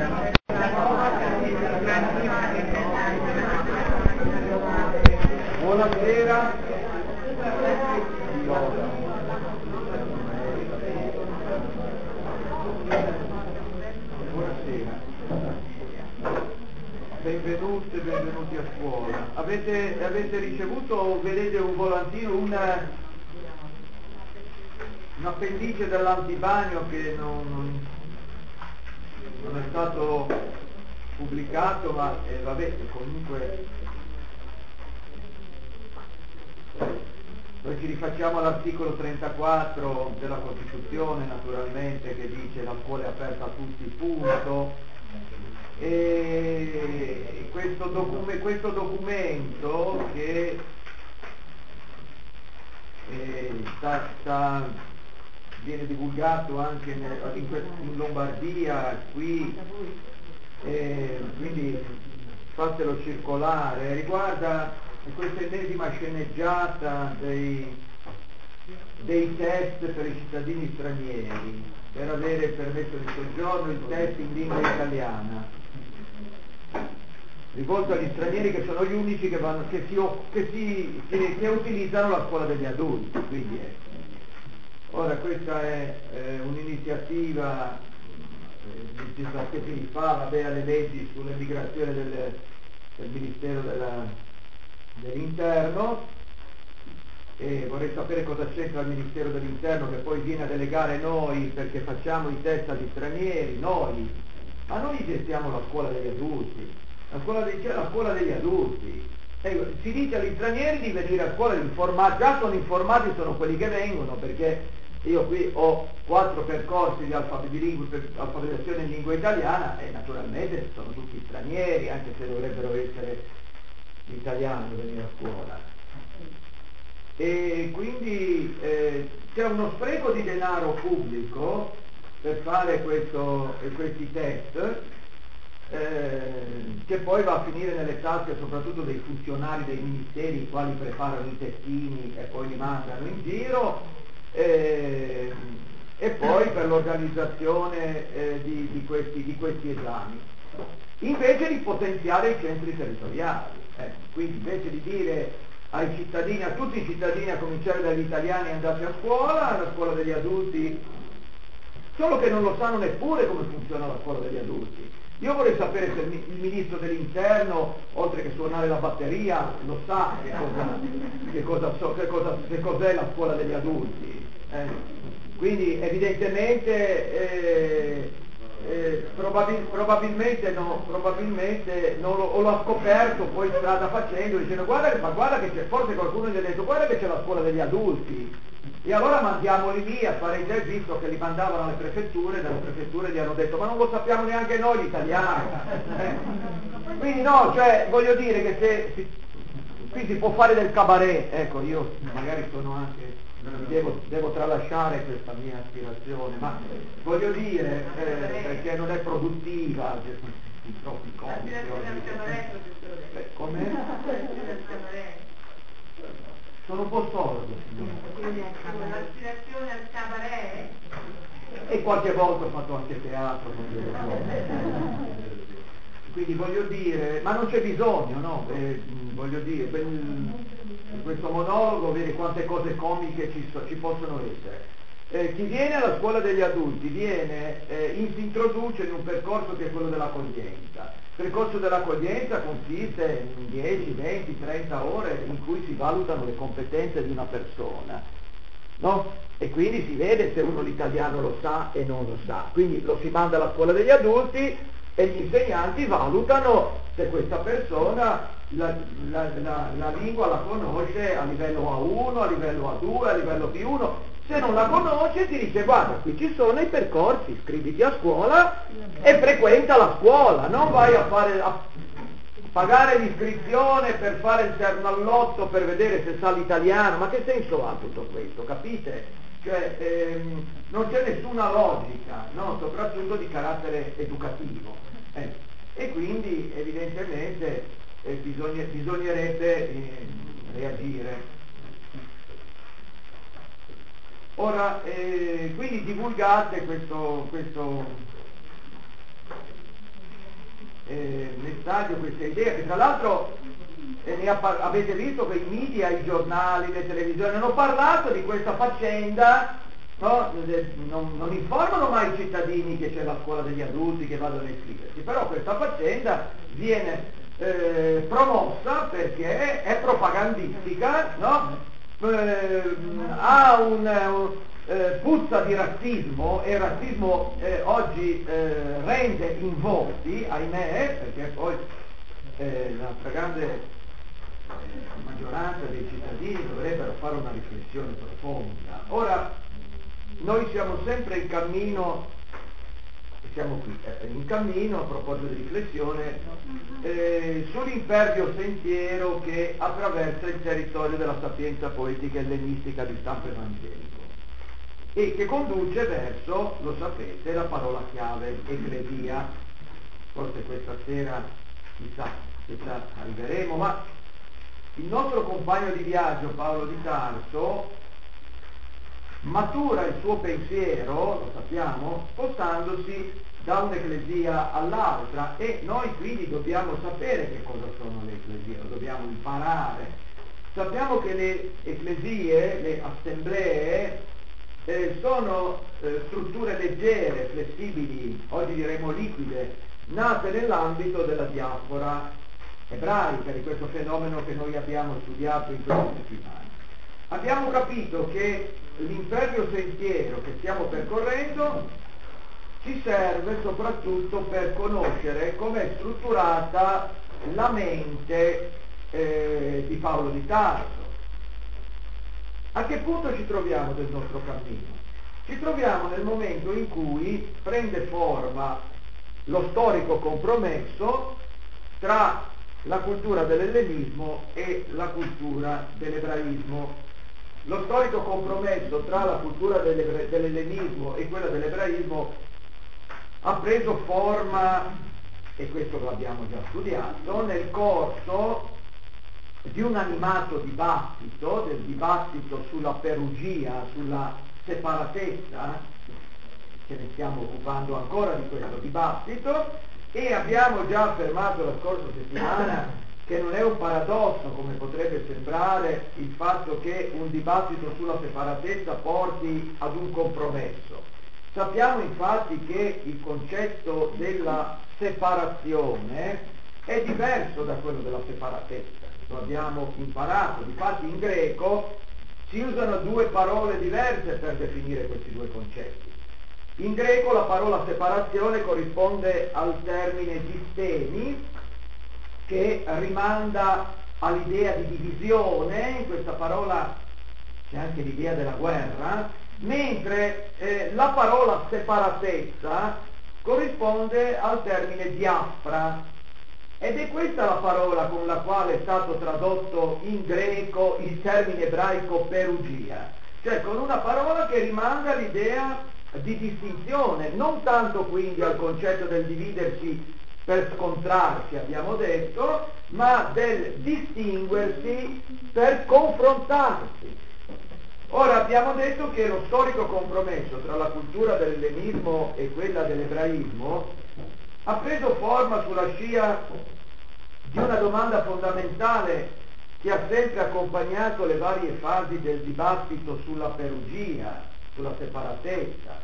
Buonasera. Buonasera. Benvenute, benvenuti a scuola. Avete ricevuto, vedete un volantino, un appendice dell'antibagno che non è stato pubblicato, ma vabbè, comunque noi ci rifacciamo all'articolo 34 della Costituzione, naturalmente, che dice la scuola è aperta a tutti, punto. E questo documento che viene divulgato anche in Lombardia, qui, quindi fatelo circolare, riguarda questa ennesima sceneggiata dei test per i cittadini stranieri, per avere il permesso di soggiorno, il test in lingua italiana, rivolto agli stranieri che sono gli unici che utilizzano la scuola degli adulti. Quindi ora questa è un'iniziativa di qualche fa, vabbè, alle leggi sull'emigrazione del Ministero dell'Interno, e vorrei sapere cosa c'entra il Ministero dell'Interno che poi viene a delegare noi perché facciamo i test agli stranieri, ma noi gestiamo la scuola degli adulti. C'è la scuola degli adulti. Si dice agli stranieri di venire a scuola già sono informati, sono quelli che vengono, perché io qui ho 4 percorsi di alfabetizzazione in lingua italiana e naturalmente sono tutti stranieri, anche se dovrebbero essere italiani venire a scuola. E quindi c'è uno spreco di denaro pubblico per fare questi test, che poi va a finire nelle tasche soprattutto dei funzionari dei ministeri, i quali preparano i testini e poi li mandano in giro, e poi per l'organizzazione di questi esami, invece di potenziare i centri territoriali. Quindi invece di dire a tutti i cittadini, a cominciare dagli italiani, andate a scuola, la scuola degli adulti, solo che non lo sanno neppure come funziona la scuola degli adulti. Io vorrei sapere se il ministro dell'Interno, oltre che suonare la batteria, lo sa che cos'è la scuola degli adulti. Quindi evidentemente probabilmente non o l'ha scoperto poi strada facendo, dicendo guarda che c'è, forse qualcuno gli ha detto guarda che c'è la scuola degli adulti, e allora mandiamoli lì a fare i test, visto che li mandavano alle prefetture, dalle prefetture gli hanno detto ma non lo sappiamo neanche noi l'italiano. Quindi no, cioè voglio dire che qui si può fare del cabaret, ecco, io magari sono anche, devo tralasciare questa mia aspirazione, ma voglio dire, perché non è produttiva, i troppi comici oggi. Com'è? Sono un po' sordo, signora. L'aspirazione al cabaret? E qualche volta ho fatto anche teatro con delle donne. Quindi voglio dire, ma non c'è bisogno, no? Voglio dire, in questo monologo vedi quante cose comiche ci possono essere. Chi viene alla scuola degli adulti si introduce in un percorso che è quello dell'accoglienza. Il percorso dell'accoglienza consiste in 10, 20, 30 ore in cui si valutano le competenze di una persona, no? E quindi si vede se uno l'italiano lo sa e non lo sa. Quindi lo si manda alla scuola degli adulti e gli insegnanti valutano se questa persona la lingua la conosce a livello A1, a livello A2, a livello B1. Se non la conosce ti dice guarda, qui ci sono i percorsi, iscriviti a scuola e frequenta la scuola, non vai a pagare l'iscrizione per fare il ternallotto per vedere se sa l'italiano. Ma che senso ha tutto questo, capite? Cioè non c'è nessuna logica, no? Soprattutto di carattere educativo, e quindi evidentemente bisognerebbe reagire. Ora, quindi divulgate passaggio, questa idea, che tra l'altro avete visto che i media, i giornali, le televisioni hanno parlato di questa faccenda, no? Non informano mai i cittadini che c'è la scuola degli adulti che vanno a iscriversi, però questa faccenda viene promossa perché è propagandistica, no? Ha puzza di razzismo, e il razzismo oggi rende involti, ahimè, perché poi la stragrande maggioranza dei cittadini dovrebbero fare una riflessione profonda. Ora, noi siamo sempre in cammino, siamo qui, in cammino, a proposito di riflessione, sull'impervio sentiero che attraversa il territorio della sapienza poetica ellenistica di stampo evangelico e che conduce verso, lo sapete, la parola chiave, ecclesia. Forse questa sera, chissà arriveremo, ma il nostro compagno di viaggio, Paolo di Tarso, matura il suo pensiero, lo sappiamo, spostandosi da un'ecclesia all'altra, e noi quindi dobbiamo sapere che cosa sono le ecclesie, lo dobbiamo imparare. Sappiamo che le ecclesie, le assemblee, sono strutture leggere, flessibili, oggi diremo liquide, nate nell'ambito della diaspora ebraica, di questo fenomeno che noi abbiamo studiato in queste settimane. Abbiamo capito che l'impervio sentiero che stiamo percorrendo ci serve soprattutto per conoscere com'è strutturata la mente di Paolo di Tarso. A che punto ci troviamo del nostro cammino? Ci troviamo nel momento in cui prende forma lo storico compromesso tra la cultura dell'ellenismo e la cultura dell'ebraismo. Lo storico compromesso tra la cultura dell'ellenismo e quella dell'ebraismo ha preso forma, e questo lo abbiamo già studiato, nel corso di un animato dibattito, del dibattito sulla perugia, sulla separatezza, ce ne stiamo occupando ancora di questo dibattito, e abbiamo già affermato la scorsa settimana che non è un paradosso, come potrebbe sembrare, il fatto che un dibattito sulla separatezza porti ad un compromesso. Sappiamo infatti che il concetto della separazione è diverso da quello della separatezza. Lo abbiamo imparato, difatti in greco si usano due parole diverse per definire questi due concetti. In greco la parola separazione corrisponde al termine distemi, che rimanda all'idea di divisione, in questa parola c'è anche l'idea della guerra, mentre la parola separatezza corrisponde al termine diaspra. Ed è questa la parola con la quale è stato tradotto in greco il termine ebraico perugia, cioè con una parola che rimanda all'idea di distinzione, non tanto quindi al concetto del dividersi per scontrarsi, abbiamo detto, ma del distinguersi per confrontarsi. Ora abbiamo detto che lo storico compromesso tra la cultura dell'ellenismo e quella dell'ebraismo ha preso forma sulla scia di una domanda fondamentale che ha sempre accompagnato le varie fasi del dibattito sulla perugia, sulla separatezza.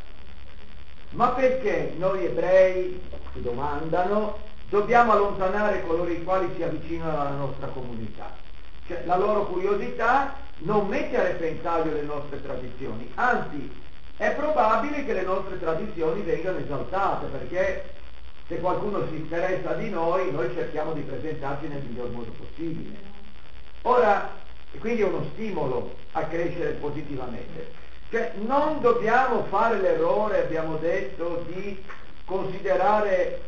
Ma perché noi ebrei, si domandano, dobbiamo allontanare coloro i quali si avvicinano alla nostra comunità? Cioè, la loro curiosità non mette a repentaglio le nostre tradizioni, anzi è probabile che le nostre tradizioni vengano esaltate, perché se qualcuno si interessa di noi cerchiamo di presentarci nel miglior modo possibile. Ora, quindi è uno stimolo a crescere positivamente. Cioè, non dobbiamo fare l'errore, abbiamo detto, di considerare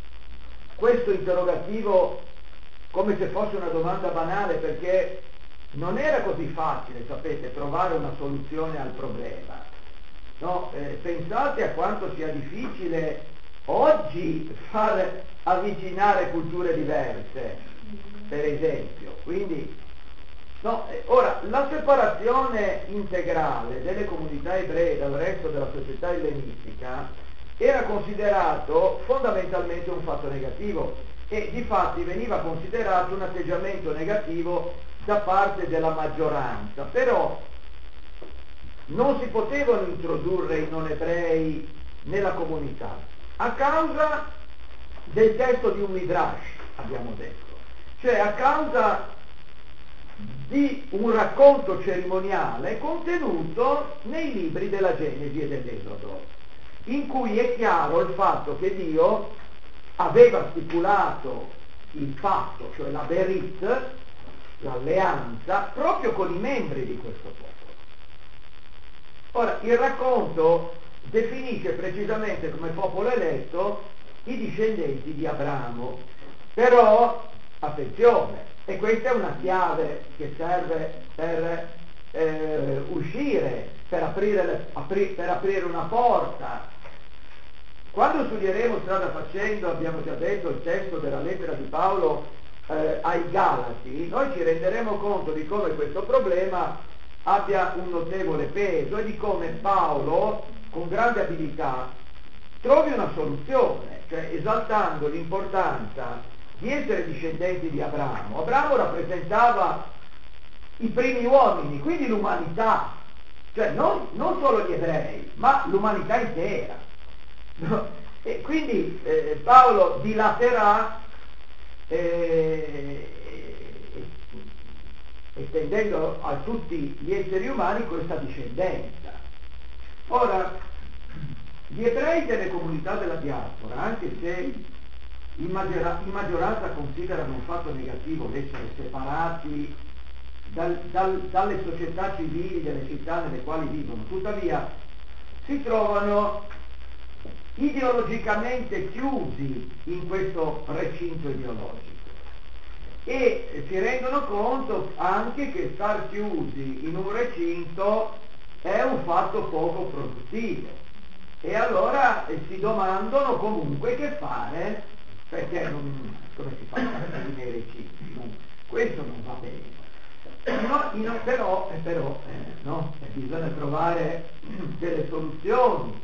questo interrogativo come se fosse una domanda banale, perché non era così facile, sapete, trovare una soluzione al problema. No? Pensate a quanto sia difficile oggi far avvicinare culture diverse, per esempio. Quindi, ora, la separazione integrale delle comunità ebree dal resto della società ellenistica era considerato fondamentalmente un fatto negativo, e difatti veniva considerato un atteggiamento negativo da parte della maggioranza, però non si potevano introdurre i non ebrei nella comunità a causa del testo di un Midrash, abbiamo detto, cioè a causa di un racconto cerimoniale contenuto nei libri della Genesi e dell'Esodo, in cui è chiaro il fatto che Dio aveva stipulato il patto, cioè la Berit, l'alleanza, proprio con i membri di questo popolo. Ora, il racconto definisce precisamente come popolo eletto i discendenti di Abramo, però, attenzione, e questa è una chiave che serve per uscire, per aprire una porta. Quando studieremo strada facendo, abbiamo già detto, il testo della lettera di Paolo ai Galati, noi ci renderemo conto di come questo problema abbia un notevole peso e di come Paolo, con grande abilità, trovi una soluzione, cioè esaltando l'importanza di essere discendenti di Abramo. Abramo rappresentava i primi uomini, quindi l'umanità, cioè non solo gli ebrei, ma l'umanità intera. No? E quindi Paolo dilaterà estendendo a tutti gli esseri umani questa discendenza. Ora, gli ebrei delle comunità della diaspora, anche se in maggioranza considerano un fatto negativo l'essere separati dalle società civili delle città nelle quali vivono, tuttavia si trovano ideologicamente chiusi in questo recinto ideologico e si rendono conto anche che star chiusi in un recinto è un fatto poco produttivo e allora si domandano comunque che fare, perché come si fa a stare nei recinti? Questo non va bene. Però bisogna trovare delle soluzioni.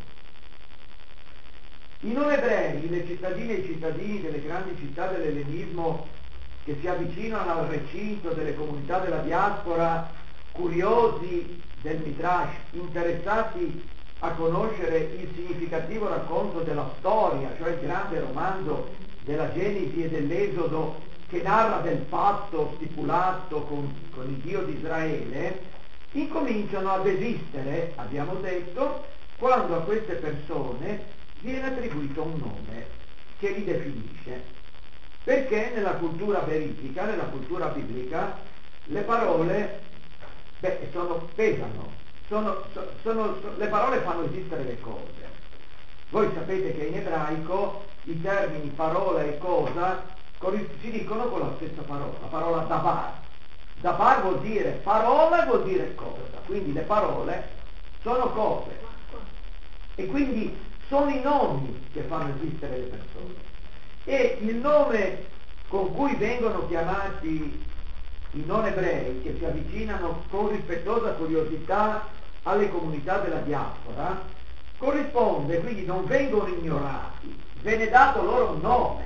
I non ebrei, le cittadine e i cittadini delle grandi città dell'ellenismo che si avvicinano al recinto delle comunità della diaspora, curiosi del Midrash, interessati a conoscere il significativo racconto della storia, cioè il grande romanzo della Genesi e dell'Esodo che narra del patto stipulato con il Dio di Israele, incominciano a desistere, abbiamo detto, quando a queste persone viene attribuito un nome che li definisce, perché nella cultura verifica, nella cultura biblica, le parole pesano, le parole fanno esistere le cose. Voi sapete che in ebraico i termini parola e cosa si dicono con la stessa parola, la parola dabar. Dabar vuol dire parola, vuol dire cosa, quindi le parole sono cose e quindi sono i nomi che fanno esistere le persone. E il nome con cui vengono chiamati i non ebrei che si avvicinano con rispettosa curiosità alle comunità della diaspora corrisponde, quindi non vengono ignorati, viene dato loro un nome.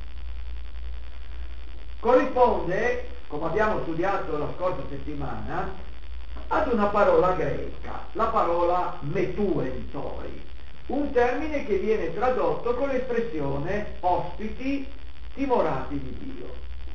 Corrisponde, come abbiamo studiato la scorsa settimana, ad una parola greca, la parola metuentoi, un termine che viene tradotto con l'espressione ospiti timorati di Dio.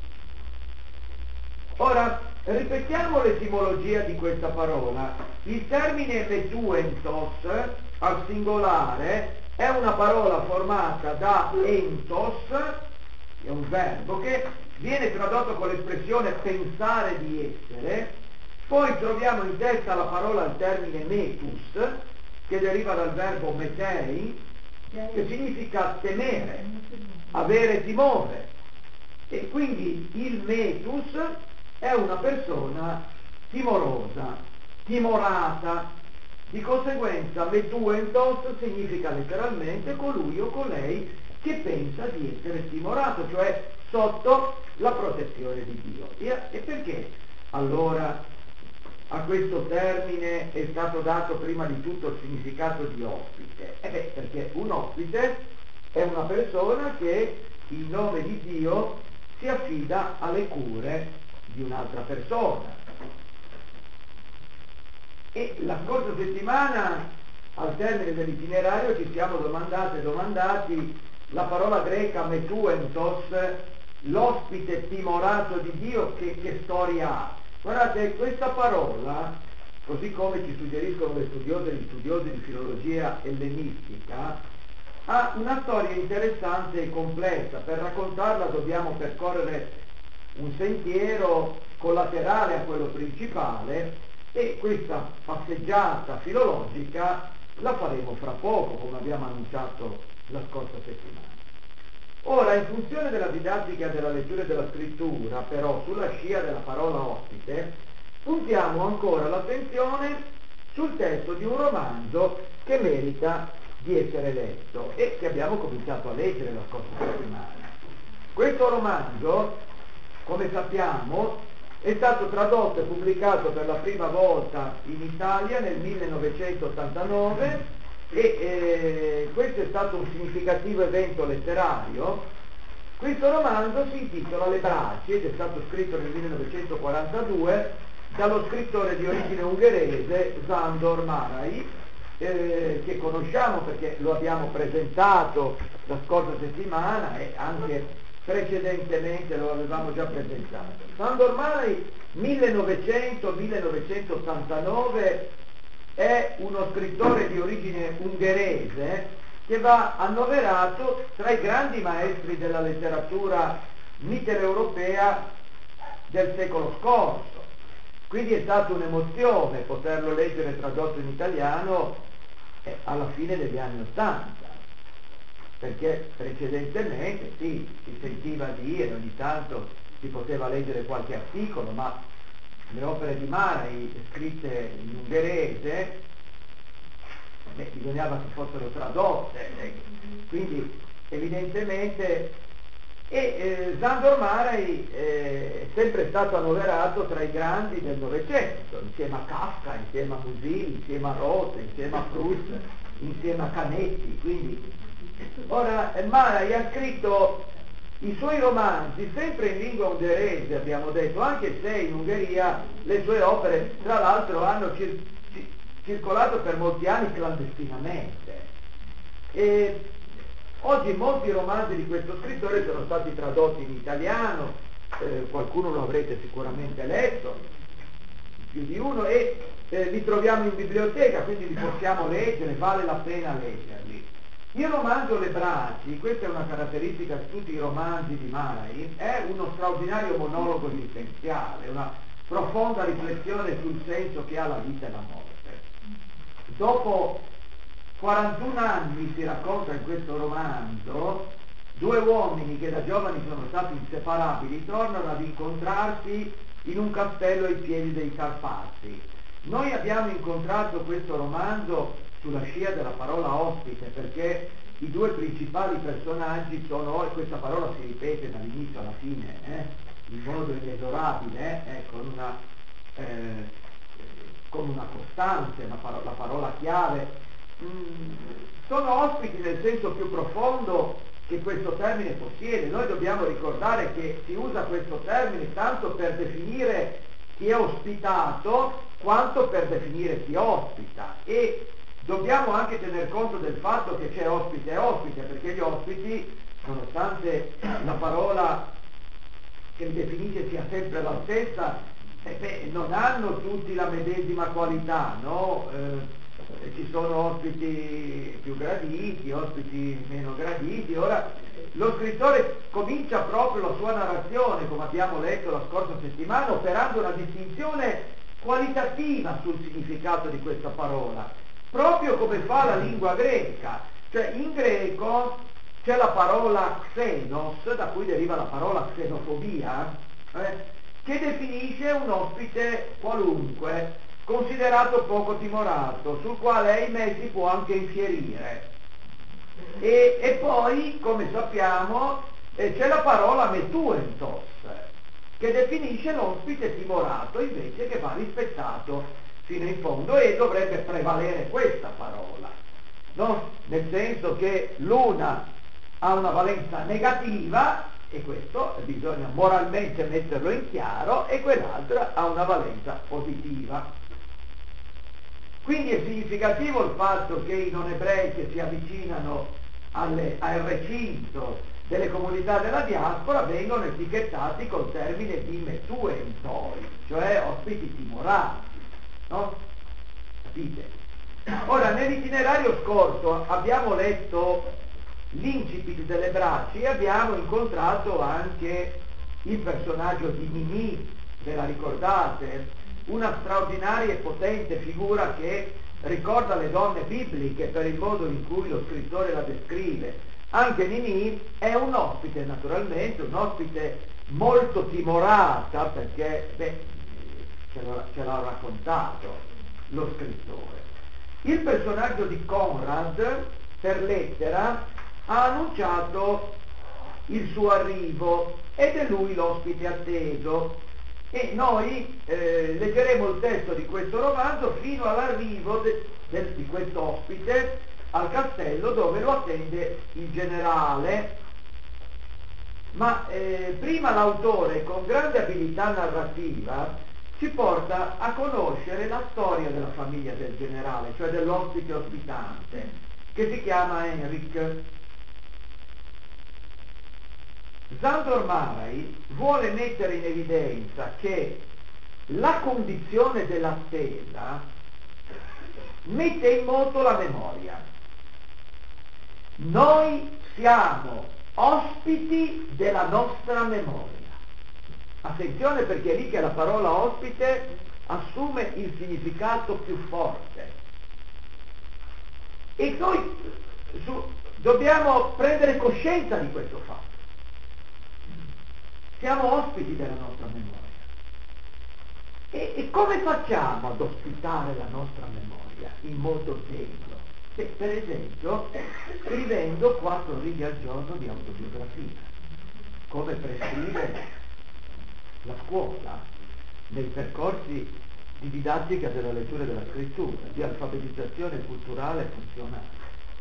Ora, ripetiamo l'etimologia di questa parola. Il termine metuentos al singolare è una parola formata da entos, è un verbo che viene tradotto con l'espressione pensare di essere, poi troviamo in testa la parola al termine metus, che deriva dal verbo metei, che significa temere, avere timore. E quindi il metus è una persona timorosa, timorata. Di conseguenza metuentos significa letteralmente colui o colei che pensa di essere timorato, cioè sotto la protezione di Dio. E perché allora a questo termine è stato dato prima di tutto il significato di ospite? Perché un ospite è una persona che in nome di Dio si affida alle cure di un'altra persona. E la scorsa settimana, al termine dell'itinerario, ci siamo domandate e domandati la parola greca metuentos, l'ospite timorato di Dio, che storia ha? Guardate, questa parola, così come ci suggeriscono le studiose e gli studiosi di filologia ellenistica, ha una storia interessante e complessa. Per raccontarla dobbiamo percorrere un sentiero collaterale a quello principale, e questa passeggiata filologica la faremo fra poco, come abbiamo annunciato la scorsa settimana. Ora, in funzione della didattica della lettura e della scrittura, però, sulla scia della parola ospite, puntiamo ancora l'attenzione sul testo di un romanzo che merita di essere letto e che abbiamo cominciato a leggere la scorsa settimana. Questo romanzo, come sappiamo, è stato tradotto e pubblicato per la prima volta in Italia nel 1989 e questo è stato un significativo evento letterario. Questo romanzo si intitola Le Bracci ed è stato scritto nel 1942 dallo scrittore di origine ungherese Sándor Márai, che conosciamo perché lo abbiamo presentato la scorsa settimana e anche precedentemente lo avevamo già presentato. Sándor Márai 1900-1989 è uno scrittore di origine ungherese che va annoverato tra i grandi maestri della letteratura mitteleuropea del secolo scorso. Quindi è stata un'emozione poterlo leggere tradotto in italiano alla fine degli anni '80. Perché precedentemente sì, si sentiva dire, ogni tanto si poteva leggere qualche articolo, ma le opere di Márai scritte in ungherese bisognava che fossero tradotte, quindi evidentemente Sándor Márai è sempre stato annoverato tra i grandi del Novecento, insieme a Kafka, insieme a Musil, insieme a Roth, insieme a Proust, insieme a Canetti. Quindi ora Márai ha scritto i suoi romanzi sempre in lingua ungherese, abbiamo detto, anche se in Ungheria le sue opere tra l'altro hanno circolato per molti anni clandestinamente. E oggi molti romanzi di questo scrittore sono stati tradotti in italiano, qualcuno lo avrete sicuramente letto, più di uno, e li troviamo in biblioteca, quindi li possiamo leggere, vale la pena leggerli. Il romanzo Le Bracci, questa è una caratteristica di tutti i romanzi di Márai, è uno straordinario monologo esistenziale, una profonda riflessione sul senso che ha la vita e la morte. Dopo 41 anni, si racconta in questo romanzo, due uomini che da giovani sono stati inseparabili tornano ad incontrarsi in un castello ai piedi dei Carpazi. Noi abbiamo incontrato questo romanzo sulla scia della parola ospite, perché i due principali personaggi sono, e questa parola si ripete dall'inizio alla fine, in modo inesorabile, con una costante, la parola chiave, sono ospiti nel senso più profondo che questo termine possiede. Noi dobbiamo ricordare che si usa questo termine tanto per definire chi è ospitato quanto per definire chi ospita, e dobbiamo anche tener conto del fatto che c'è ospite e ospite, perché gli ospiti, nonostante la parola che li definisce sia sempre la stessa, non hanno tutti la medesima qualità, no? Ci sono ospiti più graditi, ospiti meno graditi. Ora, lo scrittore comincia proprio la sua narrazione, come abbiamo letto la scorsa settimana, operando una distinzione qualitativa sul significato di questa parola, proprio come fa la lingua greca. Cioè, in greco c'è la parola xenos, da cui deriva la parola xenofobia, che definisce un ospite qualunque, considerato poco timorato, sul quale ahimè si può anche infierire. E poi, come sappiamo, c'è la parola metuentos, che definisce l'ospite timorato, invece, che va rispettato fino in fondo, e dovrebbe prevalere questa parola, no? Nel senso che l'una ha una valenza negativa, e questo bisogna moralmente metterlo in chiaro, e quell'altra ha una valenza positiva. Quindi è significativo il fatto che i non ebrei che si avvicinano al recinto delle comunità della diaspora vengono etichettati col termine di metuentoi, cioè ospiti timoranti, no? Capite? Ora, nell'itinerario scorso abbiamo letto l'incipit delle braccia e abbiamo incontrato anche il personaggio di Mimì, ve la ricordate? Una straordinaria e potente figura che ricorda le donne bibliche per il modo in cui lo scrittore la descrive. Anche Mimì è un ospite, naturalmente, un ospite molto timorata, perché ce l'ha raccontato lo scrittore. Il personaggio di Conrad, per lettera, ha annunciato il suo arrivo ed è lui l'ospite atteso, e noi leggeremo il testo di questo romanzo fino all'arrivo di questo ospite al castello, dove lo attende il generale. Ma prima l'autore, con grande abilità narrativa, ci porta a conoscere la storia della famiglia del generale, cioè dell'ospite ospitante, che si chiama Henrik. Sándor Márai vuole mettere in evidenza che la condizione dell'attesa mette in moto la memoria. Noi siamo ospiti della nostra memoria. Attenzione, perché è lì che la parola ospite assume il significato più forte. E noi dobbiamo prendere coscienza di questo fatto. Siamo ospiti della nostra memoria. E come facciamo ad ospitare la nostra memoria in modo degno? Per esempio, scrivendo 4 righe al giorno di autobiografia, come prescrive la scuola nei percorsi di didattica della lettura e della scrittura, di alfabetizzazione culturale e funzionale.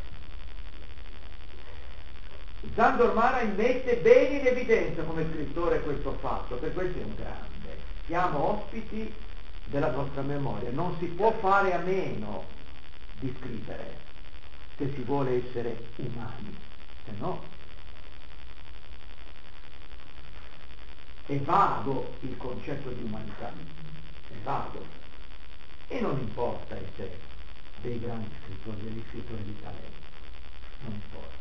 Sándor Márai mette bene in evidenza come scrittore questo fatto, per questo è un grande. Siamo ospiti della nostra memoria, non si può fare a meno di scrivere se si vuole essere umani, se no è vago il concetto di umanità, è vago, e non importa essere dei grandi scrittori, degli scrittori di talento, non importa.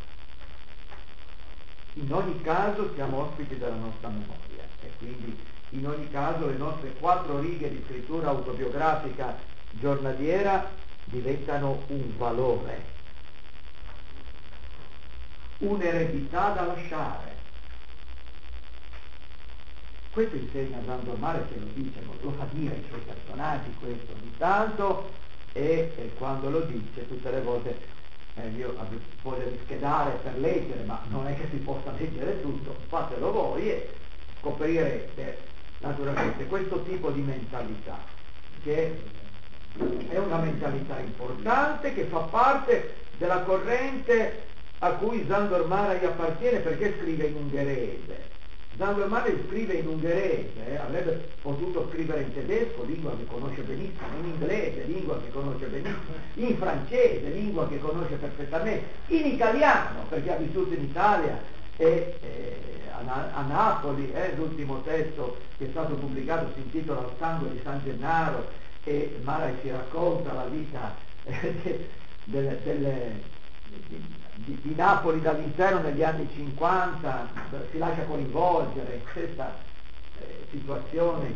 In ogni caso siamo ospiti della nostra memoria, e quindi in ogni caso le nostre 4 righe di scrittura autobiografica giornaliera diventano un valore, un'eredità da lasciare. Questo insegna Sándor Márai, che lo dice, lo fa dire ai suoi personaggi questo ogni tanto, e quando lo dice tutte le volte io voglio rischedare per leggere, ma non è che si possa leggere tutto, fatelo voi e scoprirete naturalmente questo tipo di mentalità, che è una mentalità importante, che fa parte della corrente a cui Sándor Márai appartiene, perché scrive in ungherese. Sándor Márai scrive in ungherese, avrebbe potuto scrivere in tedesco, lingua che conosce benissimo, in inglese, lingua che conosce benissimo, in francese, lingua che conosce perfettamente, in italiano, perché ha vissuto in Italia e a Napoli, l'ultimo testo che è stato pubblicato si intitola Il sangue di San Gennaro, e Márai ci racconta la vita di Napoli dall'interno negli anni 50, si lascia coinvolgere in questa situazione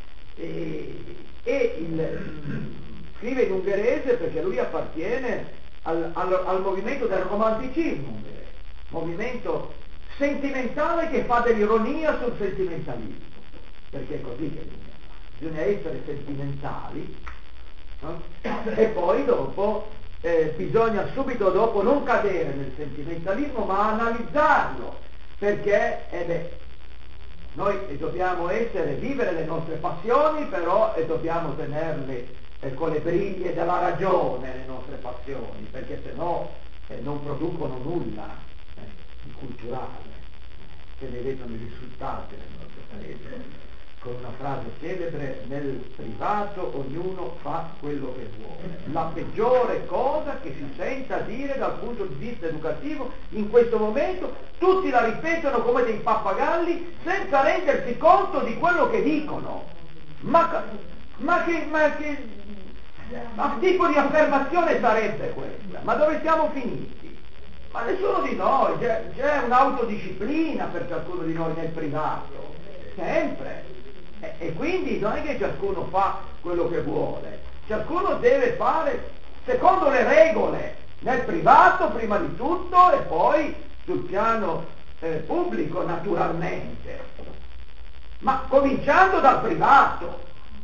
scrive in ungherese perché lui appartiene al movimento del romanticismo ungherese, movimento sentimentale che fa dell'ironia sul sentimentalismo, perché è così che bisogna essere sentimentali, no? E poi dopo bisogna subito dopo non cadere nel sentimentalismo, ma analizzarlo, perché noi dobbiamo vivere le nostre passioni, però dobbiamo tenerle con le briglie della ragione, le nostre passioni, perché se no non producono nulla. culturale, che ne vedono i risultati nel nostro paese, con una frase celebre: nel privato ognuno fa quello che vuole. La peggiore cosa che si senta dire dal punto di vista educativo in questo momento, tutti la ripetono come dei pappagalli senza rendersi conto di quello che dicono. Ma che tipo di affermazione sarebbe questa? Ma dove siamo finiti? Ma nessuno di noi, c'è un'autodisciplina per ciascuno di noi nel privato, sempre. E quindi non è che ciascuno fa quello che vuole, ciascuno deve fare secondo le regole, nel privato prima di tutto e poi sul piano pubblico naturalmente, ma cominciando dal privato.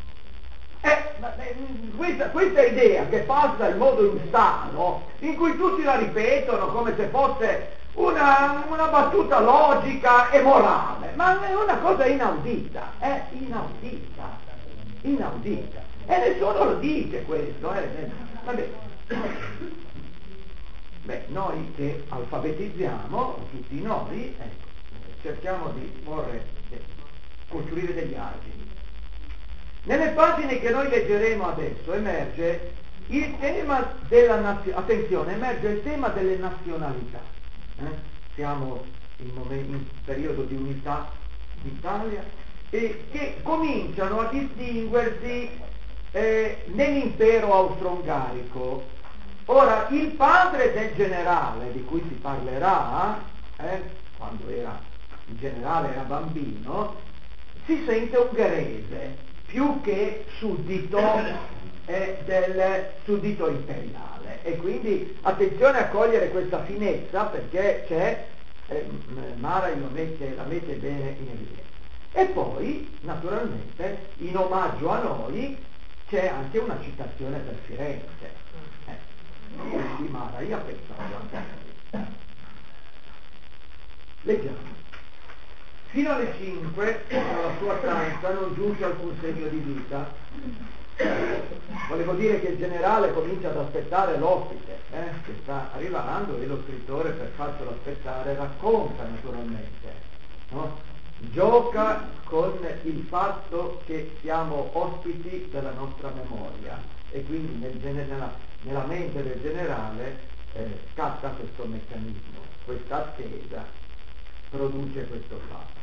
Questa idea che passa in modo insano, in cui tutti la ripetono come se fosse una battuta logica e morale, ma è una cosa inaudita, è inaudita, e nessuno lo dice questo, vabbè. Beh, noi che alfabetizziamo, tutti noi, cerchiamo di costruire degli argini. Nelle pagine che noi leggeremo adesso emerge il tema emerge il tema delle nazionalità. Siamo in periodo di unità d'Italia e che cominciano a distinguersi nell'impero austro-ungarico. Ora, il padre del generale di cui si parlerà, quando il generale era bambino, si sente ungherese più che suddito del suddito imperiale, e quindi attenzione a cogliere questa finezza, perché c'è Mara la mette bene in evidenza. E poi naturalmente in omaggio a noi c'è anche una citazione per Firenze, di Mara, io pensavo a te. Leggiamo. Fino alle 5 dalla sua stanza non giunse alcun segno di vita. Volevo dire che il generale comincia ad aspettare l'ospite che sta arrivando, e lo scrittore, per farcelo aspettare, racconta naturalmente, no? Gioca con il fatto che siamo ospiti della nostra memoria, e quindi nella mente del generale scatta questo meccanismo, questa attesa produce questo fatto.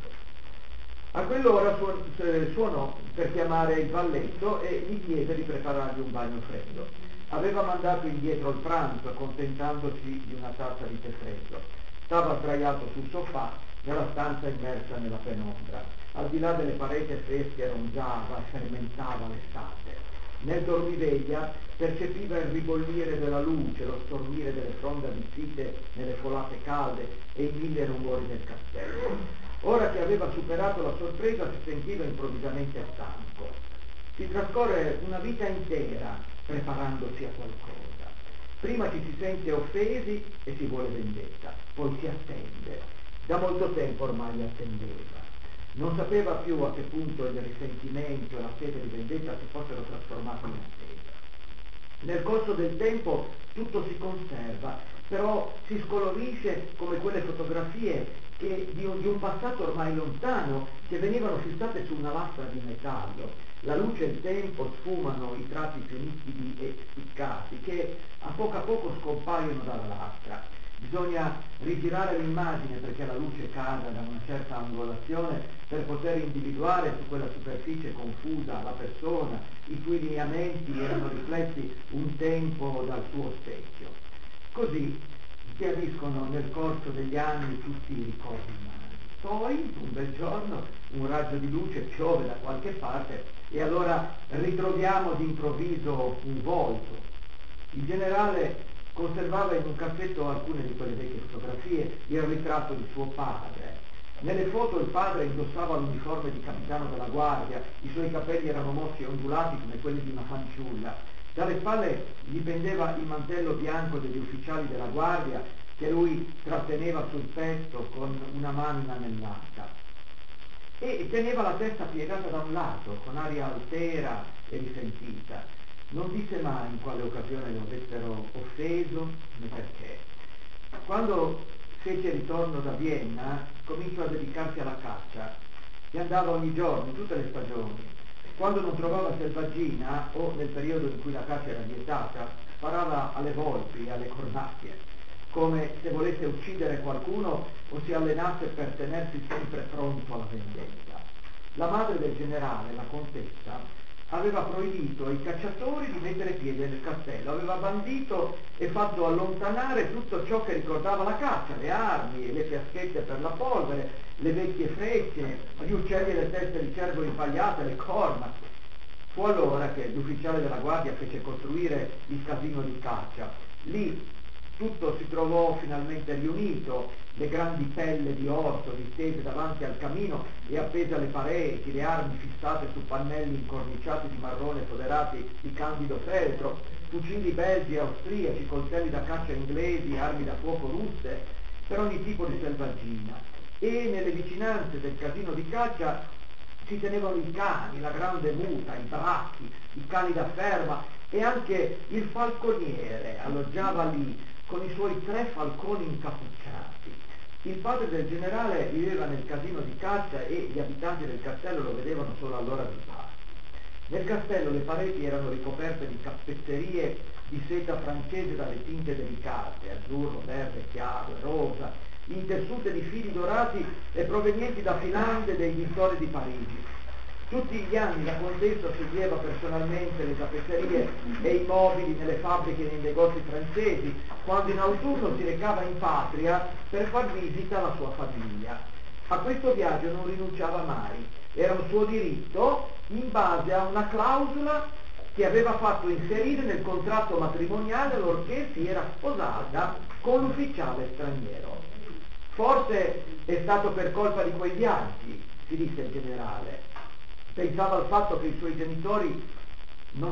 A quell'ora suonò per chiamare il valletto e gli chiese di preparargli un bagno freddo. Aveva mandato indietro il pranzo, accontentandosi di una tazza di tè freddo. Stava sdraiato sul sofà, nella stanza immersa nella penombra. Al di là delle pareti fresche ronzava e fermentava l'estate. Nel dormiveglia percepiva il ribollire della luce, lo stormire delle fronde avvizzite nelle folate calde e i 1000 rumori del castello. Ora che aveva superato la sorpresa si sentiva improvvisamente stanco. Si trascorre una vita intera preparandosi a qualcosa. Prima ci si sente offesi e si vuole vendetta, poi si attende. Da molto tempo ormai attendeva. Non sapeva più a che punto il risentimento e la sete di vendetta si fossero trasformati in attesa. Nel corso del tempo tutto si conserva, però si scolorisce come quelle fotografie di un passato ormai lontano, che venivano fissate su una lastra di metallo. La luce e il tempo sfumano i tratti più nitidi e spiccati, che a poco scompaiono dalla lastra. Bisogna rigirare l'immagine perché la luce cada da una certa angolazione per poter individuare su quella superficie confusa la persona, i cui lineamenti erano riflessi un tempo dal suo specchio. Così chiariscono nel corso degli anni tutti i ricordi umani. Poi, un bel giorno, un raggio di luce piove da qualche parte e allora ritroviamo d'improvviso un volto. Il generale conservava in un cassetto alcune di quelle vecchie fotografie, il ritratto di suo padre. Nelle foto il padre indossava l'uniforme di capitano della guardia, i suoi capelli erano mossi e ondulati come quelli di una fanciulla. Dalle spalle gli pendeva il mantello bianco degli ufficiali della guardia, che lui tratteneva sul petto con una mano inanellata, e teneva la testa piegata da un lato, con aria altera e risentita. Non disse mai in quale occasione lo avessero offeso né perché. Quando fece ritorno da Vienna, cominciò a dedicarsi alla caccia e andava ogni giorno, in tutte le stagioni. Quando non trovava selvaggina, o nel periodo in cui la caccia era vietata, sparava alle volpi e alle cornacchie, come se volesse uccidere qualcuno o si allenasse per tenersi sempre pronto alla vendetta. La madre del generale, la contessa, aveva proibito ai cacciatori di mettere piede nel castello, aveva bandito e fatto allontanare tutto ciò che ricordava la caccia, le armi, le fiaschette per la polvere, le vecchie frecce, gli uccelli e le teste di cervo impagliate, le corna. Fu allora che l'ufficiale della guardia fece costruire il casino di caccia. Lì tutto si trovò finalmente riunito, le grandi pelle di orso distese davanti al camino e appese alle pareti, le armi fissate su pannelli incorniciati di marrone foderati di candido feltro, fucili belgi e austriaci, coltelli da caccia inglesi, armi da fuoco russe, per ogni tipo di selvaggina. E nelle vicinanze del casino di caccia si tenevano i cani, la grande muta, i bracchi, i cani da ferma e anche il falconiere alloggiava lì con i suoi 3 falconi incappucciati. Il padre del generale viveva nel casino di caccia e gli abitanti del castello lo vedevano solo all'ora del pasto. Nel castello le pareti erano ricoperte di tappezzerie di seta francese dalle tinte delicate, azzurro, verde, chiaro e rosa, intessute di fili dorati e provenienti da Filande dei dintorni di Parigi. Tutti gli anni la contessa sceglieva personalmente le tappezzerie e i mobili nelle fabbriche e nei negozi francesi, quando in autunno si recava in patria per far visita alla sua famiglia. A questo viaggio non rinunciava mai, era un suo diritto in base a una clausola che aveva fatto inserire nel contratto matrimoniale allorché si era sposata con l'ufficiale straniero. Forse è stato per colpa di quei viaggi, si disse il generale. Pensava al fatto che i suoi genitori non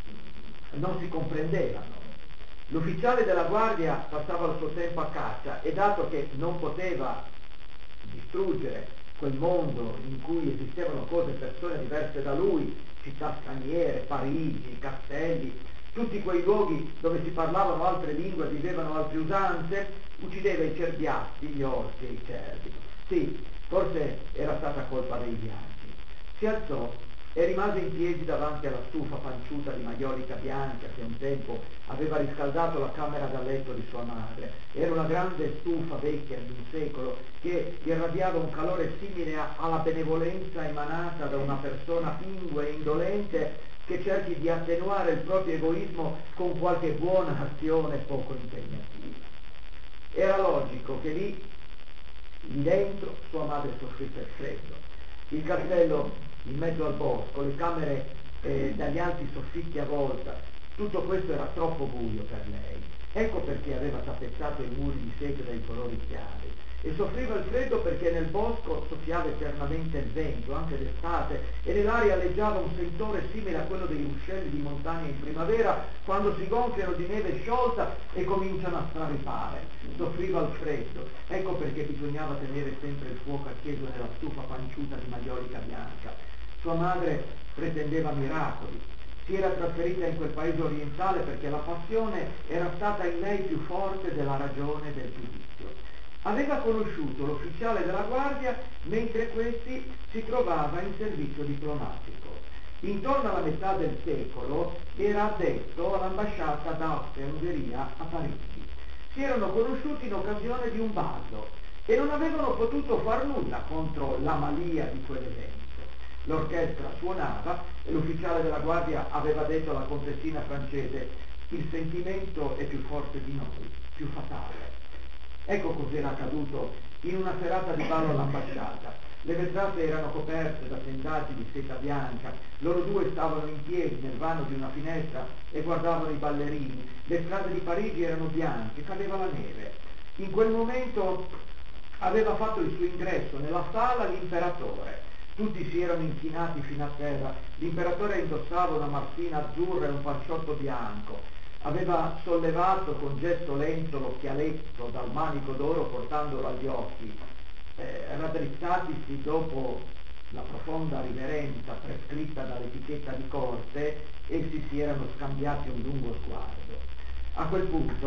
si comprendevano. L'ufficiale della guardia passava il suo tempo a caccia e dato che non poteva distruggere quel mondo in cui esistevano cose e persone diverse da lui, città straniere, Parigi, castelli, tutti quei luoghi dove si parlavano altre lingue e vivevano altre usanze, uccideva i cerbiatti, gli orsi e i cervi. Sì, forse era stata colpa dei viaggi. Si alzò e rimase in piedi davanti alla stufa panciuta di maiolica bianca che un tempo aveva riscaldato la camera da letto di sua madre. Era una grande stufa vecchia di un secolo che irradiava un calore simile alla benevolenza emanata da una persona pingua e indolente che cerchi di attenuare il proprio egoismo con qualche buona azione poco impegnativa. Era logico che lì dentro sua madre soffrisse il freddo. Il castello in mezzo al bosco, le camere dagli alti soffitti a volta, tutto questo era troppo buio per lei. Ecco perché aveva tappezzato i muri di seta dai colori chiari e soffriva il freddo perché nel bosco soffiava eternamente il vento, anche d'estate, e nell'aria alleggiava un sentore simile a quello dei ruscelli di montagna in primavera quando si gonfiano di neve sciolta e cominciano a straripare. Soffriva il freddo, ecco perché bisognava tenere sempre il fuoco acceso nella stufa panciuta di maiolica bianca. Sua madre pretendeva miracoli. Si era trasferita in quel paese orientale perché la passione era stata in lei più forte della ragione e del giudizio. Aveva conosciuto l'ufficiale della guardia mentre questi si trovava in servizio diplomatico. Intorno alla metà del secolo era addetto all'ambasciata d'Austria-Ungheria a Parigi. Si erano conosciuti in occasione di un ballo e non avevano potuto far nulla contro la malia di quell'evento. L'orchestra suonava e l'ufficiale della guardia aveva detto alla contessina francese: il sentimento è più forte di noi, più fatale. Ecco cos'era accaduto in una serata di ballo all'ambasciata. Le vetrate erano coperte da tendaggi di seta bianca, loro due stavano in piedi nel vano di una finestra e guardavano i ballerini. Le strade di Parigi erano bianche, cadeva la neve. In quel momento aveva fatto il suo ingresso nella sala l'imperatore. Tutti si erano inchinati fino a terra. L'imperatore indossava una marsina azzurra e un panciotto bianco. Aveva sollevato con gesto lento l'occhialetto dal manico d'oro portandolo agli occhi. Raddrizzatisi dopo la profonda riverenza prescritta dall'etichetta di corte, essi si erano scambiati un lungo sguardo. A quel punto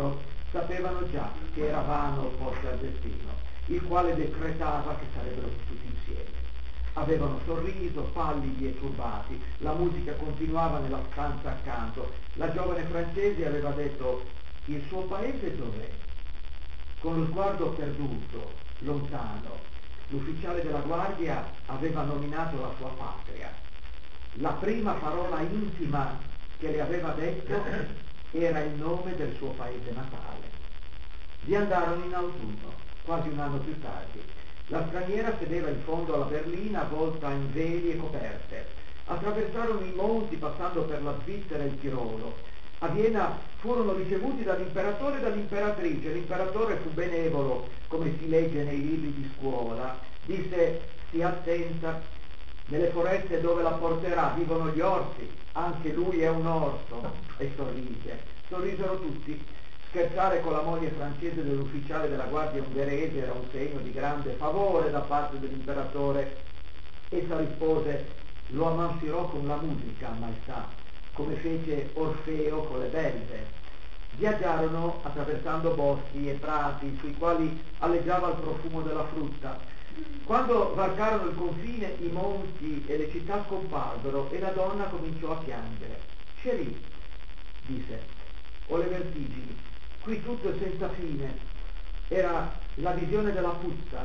Sapevano già che era vano opporsi al destino, il quale decretava che sarebbero tutti insieme. Avevano sorriso, pallidi e turbati, la musica continuava nella stanza accanto. La giovane francese aveva detto: il suo paese dov'è? Con lo sguardo perduto, lontano, l'ufficiale della guardia aveva nominato la sua patria. La prima parola intima che le aveva detto era il nome del suo paese natale. Vi andarono in autunno, quasi un anno più tardi. La straniera sedeva in fondo alla berlina, avvolta in veli e coperte. Attraversarono i monti passando per la Svizzera e il Tirolo. A Vienna furono ricevuti dall'imperatore e dall'imperatrice. L'imperatore fu benevolo, come si legge nei libri di scuola. Disse: stia attenta, nelle foreste dove la porterà vivono gli orsi, anche lui è un orso. E sorrise. Sorrisero tutti. Scherzare con la moglie francese dell'ufficiale della guardia ungherese era un segno di grande favore da parte dell'imperatore. Essa rispose: lo ammansirò con la musica, maestà, come fece Orfeo con le belve. Viaggiarono attraversando boschi e prati sui quali alleggiava il profumo della frutta. Quando varcarono il confine, i monti e le città scomparvero e la donna cominciò a piangere. Chérie, disse, ho le vertigini, qui tutto è senza fine. Era la visione della puzza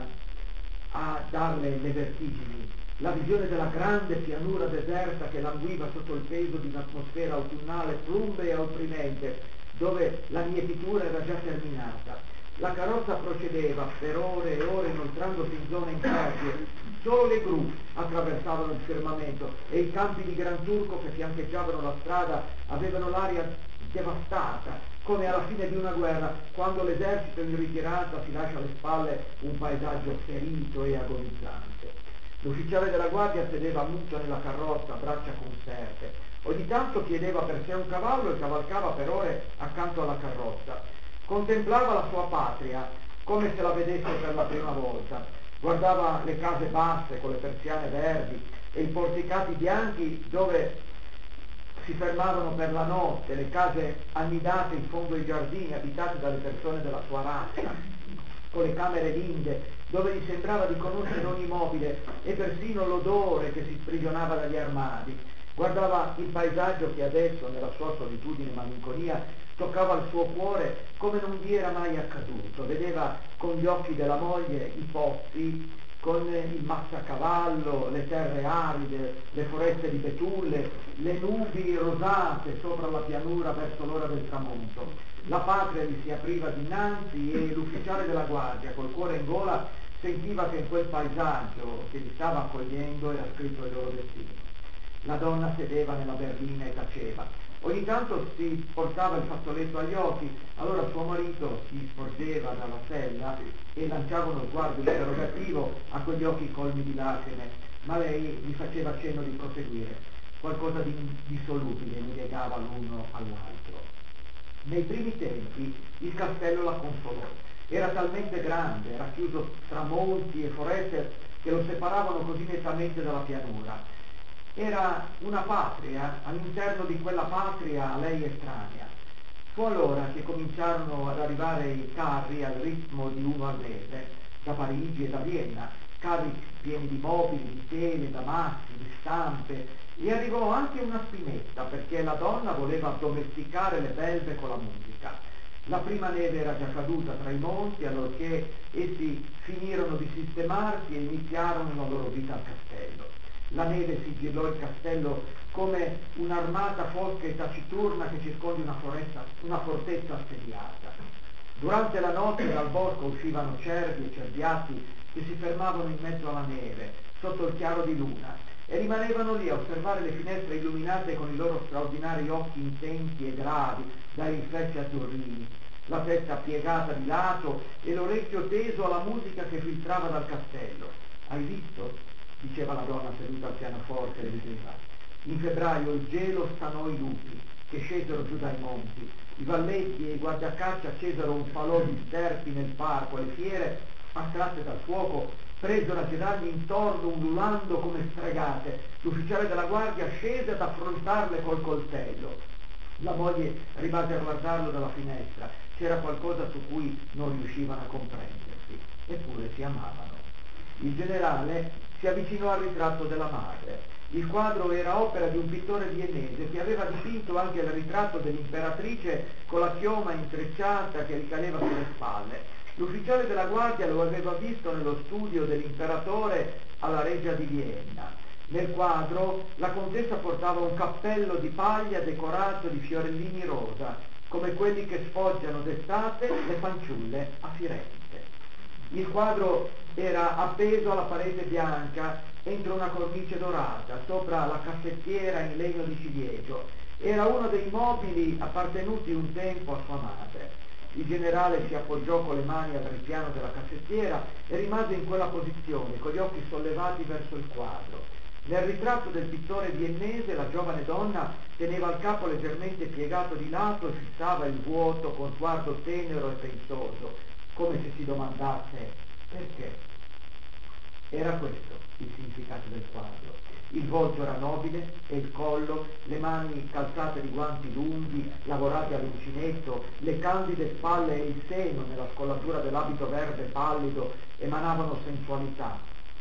a darle le vertigini, la visione della grande pianura deserta che languiva sotto il peso di un'atmosfera autunnale plumbe e opprimente, dove la mietitura era già terminata. La carrozza procedeva per ore e ore inoltrandosi in zone impervie. Solo le gru attraversavano il firmamento e i campi di Gran Turco che fiancheggiavano la strada avevano l'aria devastata, come alla fine di una guerra, quando l'esercito in ritirata si lascia alle spalle un paesaggio ferito e agonizzante. L'ufficiale della guardia sedeva muto nella carrozza, braccia conserte. Ogni tanto chiedeva per sé un cavallo e cavalcava per ore accanto alla carrozza. Contemplava la sua patria come se la vedesse per la prima volta. Guardava le case basse con le persiane verdi e i porticati bianchi dove si fermavano per la notte, le case annidate in fondo ai giardini abitate dalle persone della sua razza, con le camere linde dove gli sembrava di conoscere ogni mobile e persino l'odore che si sprigionava dagli armadi. Guardava il paesaggio che adesso, nella sua solitudine e malinconia, toccava il suo cuore come non vi era mai accaduto. Vedeva con gli occhi della moglie i pozzi, con il mazzacavallo, le terre aride, le foreste di betulle, le nubi rosate sopra la pianura verso l'ora del tramonto. La patria gli si apriva dinanzi e l'ufficiale della guardia, col cuore in gola, sentiva che in quel paesaggio che li stava accogliendo era scritto il loro destino. La donna sedeva nella berlina e taceva. Ogni tanto si portava il fazzoletto agli occhi, allora suo marito si sporgeva dalla sella e lanciava uno sguardo interrogativo a quegli occhi colmi di lacrime, ma lei gli faceva cenno di proseguire. Qualcosa di indissolubile li legava l'uno all'altro. Nei primi tempi il castello la consolò. Era talmente grande, racchiuso tra monti e foreste che lo separavano così nettamente dalla pianura. Era una patria, all'interno di quella patria a lei estranea. Fu allora che cominciarono ad arrivare i carri al ritmo di uno al mese, da Parigi e da Vienna, carri pieni di mobili, di tele, damaschi, di stampe, e arrivò anche una spinetta, perché la donna voleva addomesticare le belve con la musica. La prima neve era già caduta tra i monti, allorché essi finirono di sistemarsi e iniziarono la loro vita al castello. La neve sigillò il castello come un'armata fosca e taciturna che circonda una fortezza assediata. Durante la notte dal bosco uscivano cervi e cerbiatti che si fermavano in mezzo alla neve, sotto il chiaro di luna, e rimanevano lì a osservare le finestre illuminate con i loro straordinari occhi intenti e gravi dai riflessi azzurrini, la testa piegata di lato e l'orecchio teso alla musica che filtrava dal castello. Hai visto? Diceva la donna seduta al pianoforte e rideva. In febbraio il gelo stanò i lupi, che scesero giù dai monti. I valletti e i guardacaccia accesero un falò di sterpi nel parco, le fiere, attratte dal fuoco, presero a girargli intorno ululando come stregate. L'ufficiale della guardia scese ad affrontarle col coltello. La moglie rimase a guardarlo dalla finestra, c'era qualcosa su cui non riuscivano a comprendersi, eppure si amavano. Il generale si avvicinò al ritratto della madre. Il quadro era opera di un pittore viennese che aveva dipinto anche il ritratto dell'imperatrice con la chioma intrecciata che ricadeva sulle spalle. L'ufficiale della guardia lo aveva visto nello studio dell'imperatore alla Reggia di Vienna. Nel quadro la contessa portava un cappello di paglia decorato di fiorellini rosa, come quelli che sfoggiano d'estate le fanciulle a Firenze. Il quadro era appeso alla parete bianca entro una cornice dorata, sopra la cassettiera in legno di ciliegio. Era uno dei mobili appartenuti un tempo a sua madre. Il generale si appoggiò con le mani al ripiano della cassettiera e rimase in quella posizione, con gli occhi sollevati verso il quadro. Nel ritratto del pittore viennese la giovane donna teneva il capo leggermente piegato di lato e fissava il vuoto con sguardo tenero e pensoso, come se si domandasse perché. Era questo il significato del quadro. Il volto era nobile e il collo, le mani calzate di guanti lunghi, lavorati all'uncinetto, le candide spalle e il seno nella scollatura dell'abito verde pallido emanavano sensualità.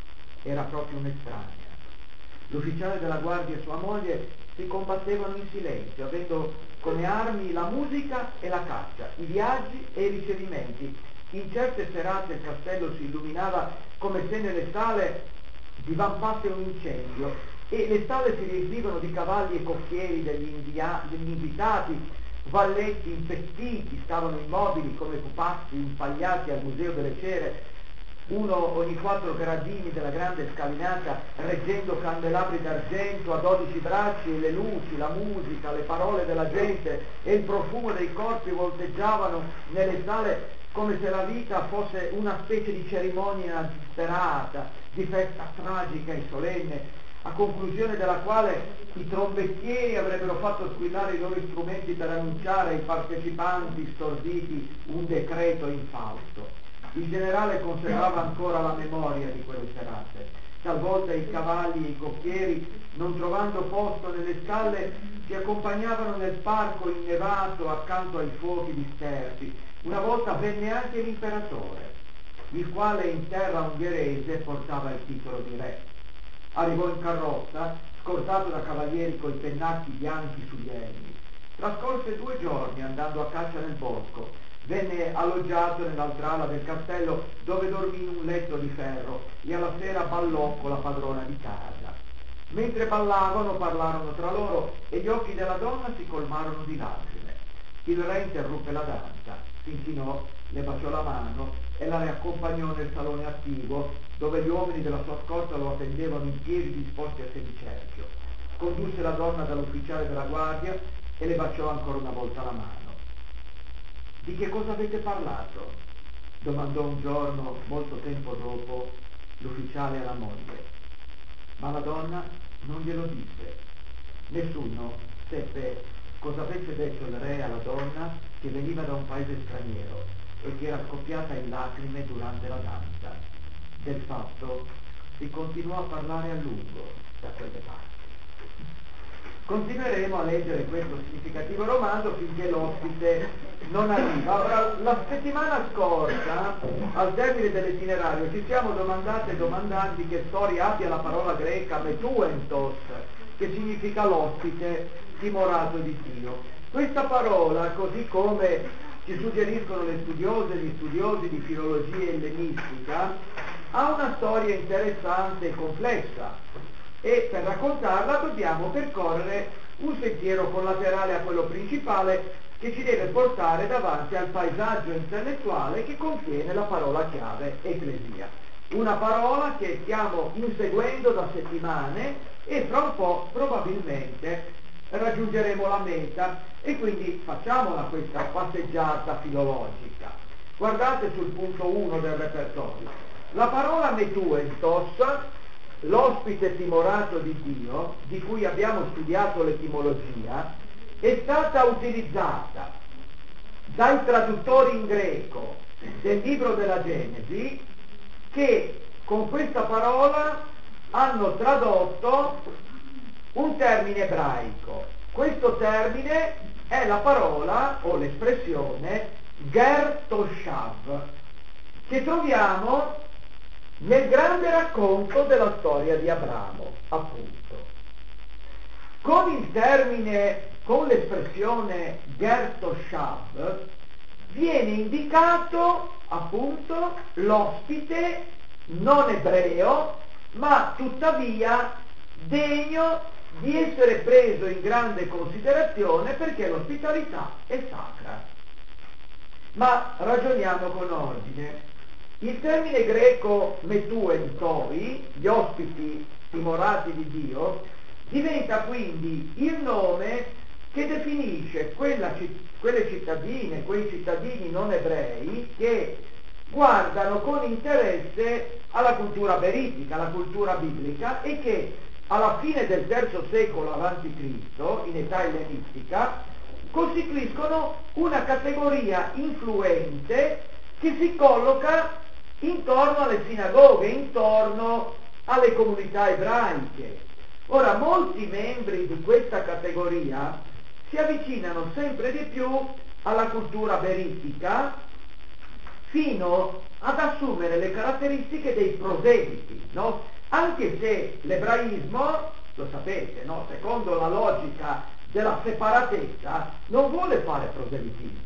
Era proprio un'estranea. L'ufficiale della guardia e sua moglie si combattevano in silenzio, avendo come armi la musica e la caccia, i viaggi e i ricevimenti. In certe serate il castello si illuminava come se nelle sale divampasse un incendio e le sale si riempivano di cavalli e cocchieri degli invitati, valletti impestiti stavano immobili come pupazzi impagliati al Museo delle Cere, uno ogni 4 gradini della grande scalinata, reggendo candelabri d'argento a 12 bracci, e le luci, la musica, le parole della gente e il profumo dei corpi volteggiavano nelle sale come se la vita fosse una specie di cerimonia disperata, di festa tragica e solenne, a conclusione della quale i trombettieri avrebbero fatto squillare i loro strumenti per annunciare ai partecipanti storditi un decreto infausto. Il generale conservava ancora la memoria di quelle serate. Talvolta i cavalli e i cocchieri, non trovando posto nelle stalle, si accompagnavano nel parco innevato accanto ai fuochi disterti. Una volta venne anche l'imperatore, il quale in terra ungherese portava il titolo di re. Arrivò in carrozza, scortato da cavalieri coi pennacchi bianchi sugli elmi. Trascorse 2 giorni andando a caccia nel bosco. Venne alloggiato nell'altra ala del castello, dove dormì in un letto di ferro, e alla sera ballò con la padrona di casa. Mentre ballavano parlarono tra loro e gli occhi della donna si colmarono di lacrime. Il re interruppe la danza, si inchinò, le baciò la mano e la riaccompagnò nel salone attivo, dove gli uomini della sua scorta lo attendevano in piedi disposti a semicerchio. Condusse la donna dall'ufficiale della guardia e le baciò ancora una volta la mano. «Di che cosa avete parlato?» domandò un giorno, molto tempo dopo, l'ufficiale alla moglie. Ma la donna non glielo disse. Nessuno seppe cosa avesse detto il re alla donna che veniva da un paese straniero e che era scoppiata in lacrime durante la danza. Del fatto si continuò a parlare a lungo da quelle parti. Continueremo a leggere questo significativo romanzo finché l'ospite non arriva. Ora, la settimana scorsa, al termine dell'itinerario, ci siamo domandate e domandati che storia abbia la parola greca metuentos, che significa l'ospite timorato di Dio. Questa parola, così come ci suggeriscono le studiose e gli studiosi di filologia ellenistica, ha una storia interessante e complessa. E per raccontarla dobbiamo percorrere un sentiero collaterale a quello principale che ci deve portare davanti al paesaggio intellettuale che contiene la parola chiave ecclesia. Una parola che stiamo inseguendo da settimane e fra un po' probabilmente raggiungeremo la meta e quindi facciamola questa passeggiata filologica. Guardate sul punto 1 del repertorio. La parola metuentos, l'ospite timorato di Dio, di cui abbiamo studiato l'etimologia, è stata utilizzata dai traduttori in greco del libro della Genesi, che con questa parola hanno tradotto un termine ebraico. Questo termine è la parola o l'espressione ger toshav, che troviamo nel grande racconto della storia di Abramo, appunto. Con l'espressione ger toshav viene indicato appunto l'ospite non ebreo, ma tuttavia degno di essere preso in grande considerazione perché l'ospitalità è sacra. Ma ragioniamo con ordine. Il termine greco metuen toi, gli ospiti timorati di Dio, diventa quindi il nome che definisce quelle cittadine, quei cittadini non ebrei che guardano con interesse alla cultura beritica, alla cultura biblica, e che alla fine del III secolo a.C., in età ellenistica, costituiscono una categoria influente che si colloca intorno alle sinagoghe, intorno alle comunità ebraiche. Ora, molti membri di questa categoria si avvicinano sempre di più alla cultura beritica fino ad assumere le caratteristiche dei proseliti, no? Anche se l'ebraismo, lo sapete, no? Secondo la logica della separatezza, non vuole fare proselitismo.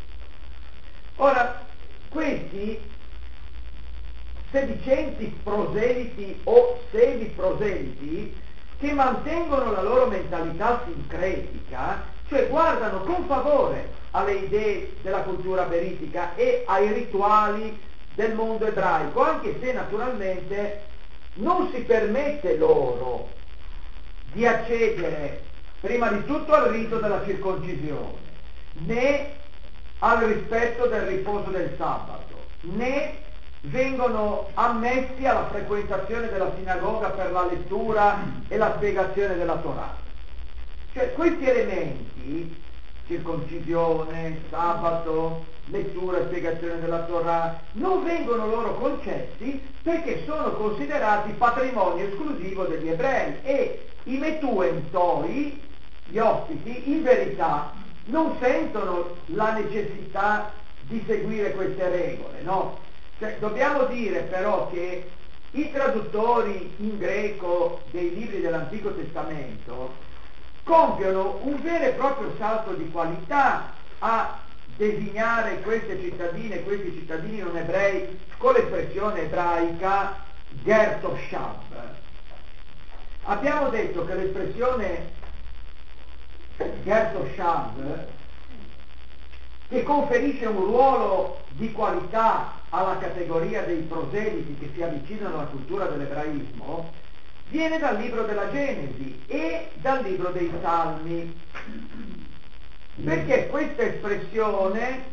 Ora, questi sedicenti proseliti o semiproseliti che mantengono la loro mentalità sincretica, cioè guardano con favore alle idee della cultura beritica e ai rituali del mondo ebraico, anche se naturalmente non si permette loro di accedere prima di tutto al rito della circoncisione, né al rispetto del riposo del sabato, né vengono ammessi alla frequentazione della sinagoga per la lettura e la spiegazione della Torah. Cioè questi elementi, circoncisione, sabato, lettura e spiegazione della Torah, non vengono loro concessi perché sono considerati patrimonio esclusivo degli ebrei, e i metuen toi, gli ospiti, in verità non sentono la necessità di seguire queste regole, no? Cioè, dobbiamo dire però che i traduttori in greco dei libri dell'Antico Testamento compiono un vero e proprio salto di qualità a designare queste cittadine e questi cittadini non ebrei con l'espressione ebraica ger toshav. Abbiamo detto che l'espressione ger toshav, che conferisce un ruolo di qualità alla categoria dei proseliti che si avvicinano alla cultura dell'ebraismo, viene dal libro della Genesi e dal libro dei Salmi. Perché questa espressione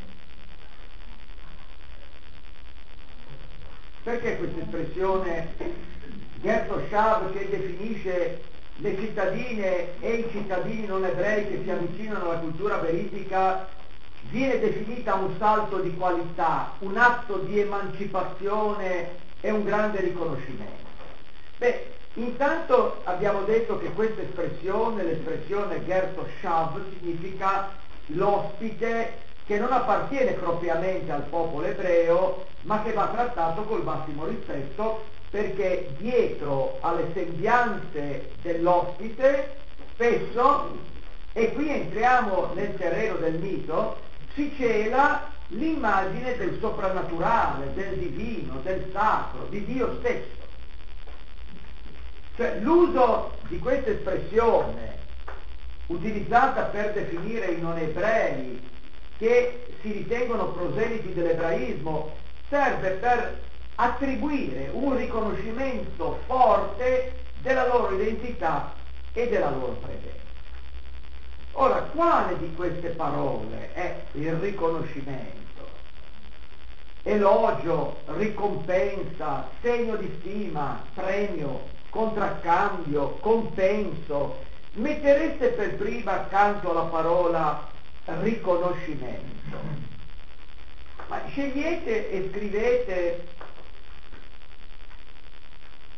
ger toshav, che definisce le cittadine e i cittadini non ebrei che si avvicinano alla cultura beritica, viene definita un salto di qualità, un atto di emancipazione e un grande riconoscimento? Beh, intanto abbiamo detto che questa espressione, l'espressione ger toshav, significa l'ospite che non appartiene propriamente al popolo ebreo, ma che va trattato col massimo rispetto, perché dietro alle sembianze dell'ospite spesso, e qui entriamo nel terreno del mito, si cela l'immagine del soprannaturale, del divino, del sacro, di Dio stesso. Cioè l'uso di questa espressione, utilizzata per definire i non ebrei che si ritengono proseliti dell'ebraismo, serve per attribuire un riconoscimento forte della loro identità e della loro presenza. Ora, quale di queste parole è il riconoscimento? Elogio, ricompensa, segno di stima, premio, contraccambio, compenso. Mettereste per prima accanto alla parola riconoscimento? Ma scegliete e scrivete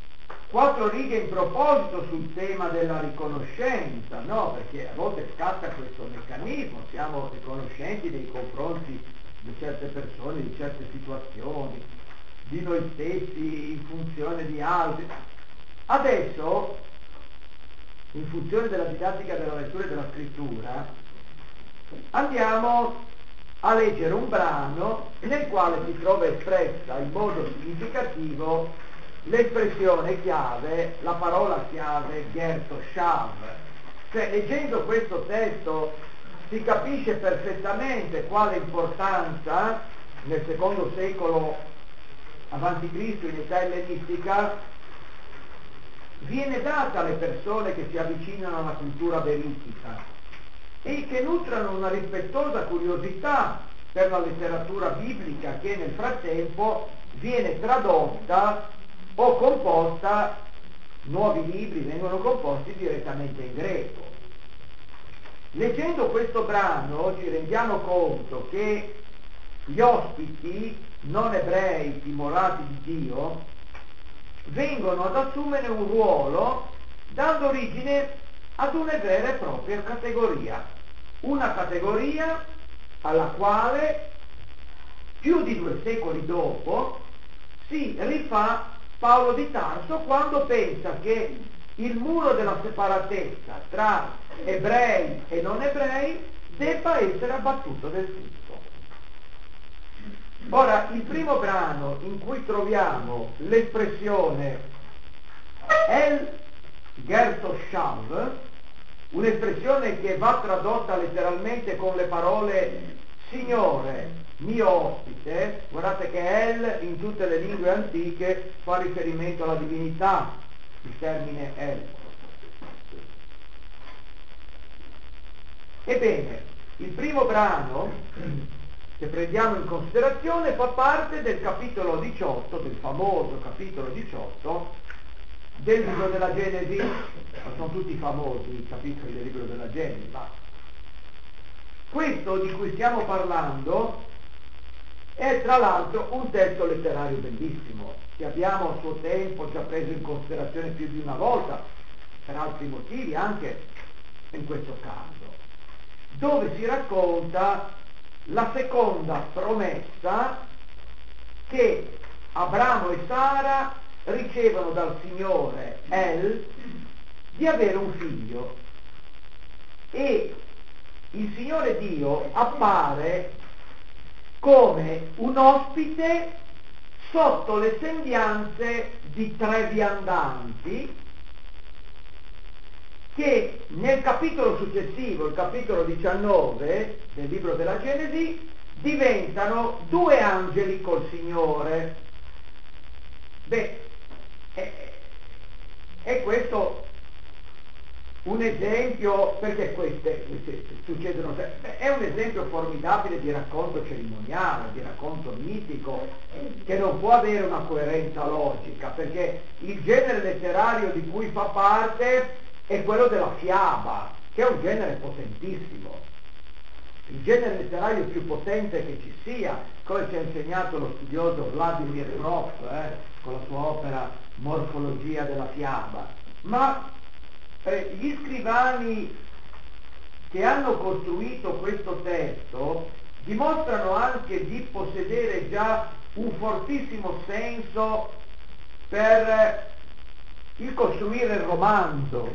4 righe in proposito sul tema della riconoscenza, no? Perché a volte scatta questo meccanismo, siamo riconoscenti nei confronti di certe persone, di certe situazioni, di noi stessi in funzione di altri. Adesso, in funzione della didattica della lettura e della scrittura, andiamo a leggere un brano nel quale si trova espressa in modo significativo l'espressione chiave, la parola chiave Gertoshav. Cioè, leggendo questo testo si capisce perfettamente quale importanza nel secondo secolo avanti Cristo in età ellenistica viene data alle persone che si avvicinano alla cultura veritica e che nutrano una rispettosa curiosità per la letteratura biblica che nel frattempo viene tradotta o composta, nuovi libri vengono composti direttamente in greco. Leggendo questo brano ci rendiamo conto che gli ospiti non ebrei timorati di Dio vengono ad assumere un ruolo dando origine ad una vera e propria categoria, una categoria alla quale più di 2 secoli dopo si rifà Paolo di Tarso quando pensa che il muro della separatezza tra ebrei e non ebrei debba essere abbattuto del tutto. Ora, il primo brano in cui troviamo l'espressione El Gertoshav, un'espressione che va tradotta letteralmente con le parole Signore, mio ospite, guardate che El in tutte le lingue antiche fa riferimento alla divinità, il termine El. Ebbene, il primo brano che prendiamo in considerazione fa parte del capitolo 18, del famoso capitolo 18 del libro della Genesi. Ma sono tutti famosi i capitoli del libro della Genesi, ma questo di cui stiamo parlando è tra l'altro un testo letterario bellissimo che abbiamo a suo tempo già preso in considerazione più di una volta, per altri motivi anche in questo caso, dove si racconta la seconda promessa che Abramo e Sara ricevono dal Signore El di avere un figlio, e il Signore Dio appare come un ospite sotto le sembianze di 3 viandanti che nel capitolo successivo, il capitolo 19 del libro della Genesi, diventano 2 angeli col Signore. Beh, è questo un esempio, perché queste succedono sempre, è un esempio formidabile di racconto cerimoniale, di racconto mitico, che non può avere una coerenza logica, perché il genere letterario di cui fa parte è quello della fiaba, che è un genere potentissimo, il genere letterario più potente che ci sia, come ci ha insegnato lo studioso Vladimir Grof, con la sua opera Morfologia della fiaba. Ma gli scrivani che hanno costruito questo testo dimostrano anche di possedere già un fortissimo senso per il costruire il romanzo.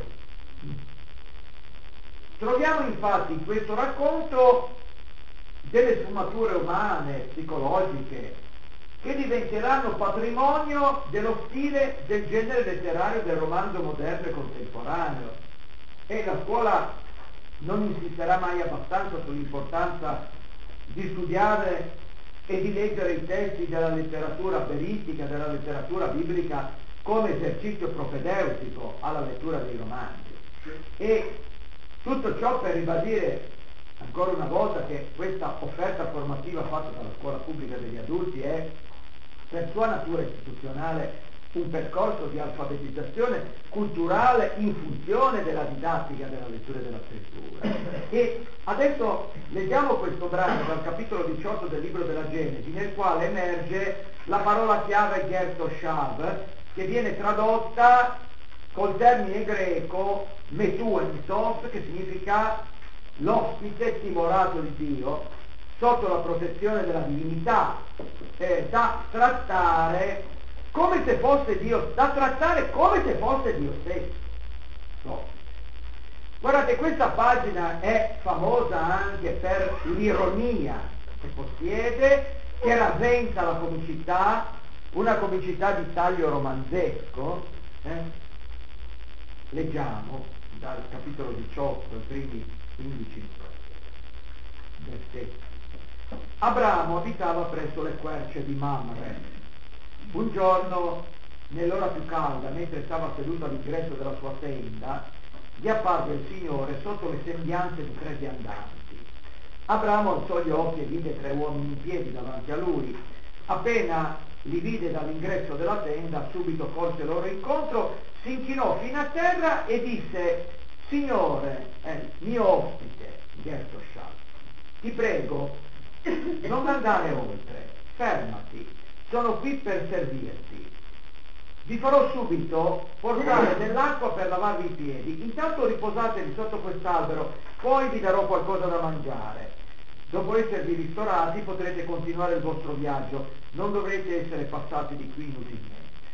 Troviamo infatti in questo racconto delle sfumature umane, psicologiche, che diventeranno patrimonio dello stile del genere letterario del romanzo moderno e contemporaneo. E la scuola non insisterà mai abbastanza sull'importanza di studiare e di leggere i testi della letteratura veristica, della letteratura biblica, come esercizio propedeutico alla lettura dei romanzi. E tutto ciò per ribadire ancora una volta che questa offerta formativa fatta dalla scuola pubblica degli adulti è per sua natura istituzionale un percorso di alfabetizzazione culturale in funzione della didattica della lettura e della scrittura. E adesso leggiamo questo brano dal capitolo 18 del libro della Genesi, nel quale emerge la parola chiave Gertoshav, che viene tradotta col termine greco metuentos, che significa l'ospite timorato di Dio, sotto la protezione della divinità, da trattare come se fosse Dio, stesso. No. Guardate, questa pagina è famosa anche per l'ironia che possiede, che rasenta la comicità, una comicità di taglio romanzesco. Leggiamo dal capitolo 18, i primi 15 versetti. Abramo abitava presso le querce di Mamre. Un giorno, nell'ora più calda, mentre stava seduto all'ingresso della sua tenda, gli apparve il Signore sotto le sembianze di 3 viandanti. Abramo alzò gli occhi e vide 3 uomini in piedi davanti a lui. Appena li vide dall'ingresso della tenda, subito corse loro incontro, si inchinò fino a terra e disse: Signore, mio ospite, Gertoshal, ti prego, non andare oltre, fermati, sono qui per servirti. Vi farò subito portare dell'acqua per lavarvi i piedi, intanto riposatevi sotto quest'albero, poi vi darò qualcosa da mangiare. Dopo esservi ristorati potrete continuare il vostro viaggio, non dovrete essere passati di qui inutilmente.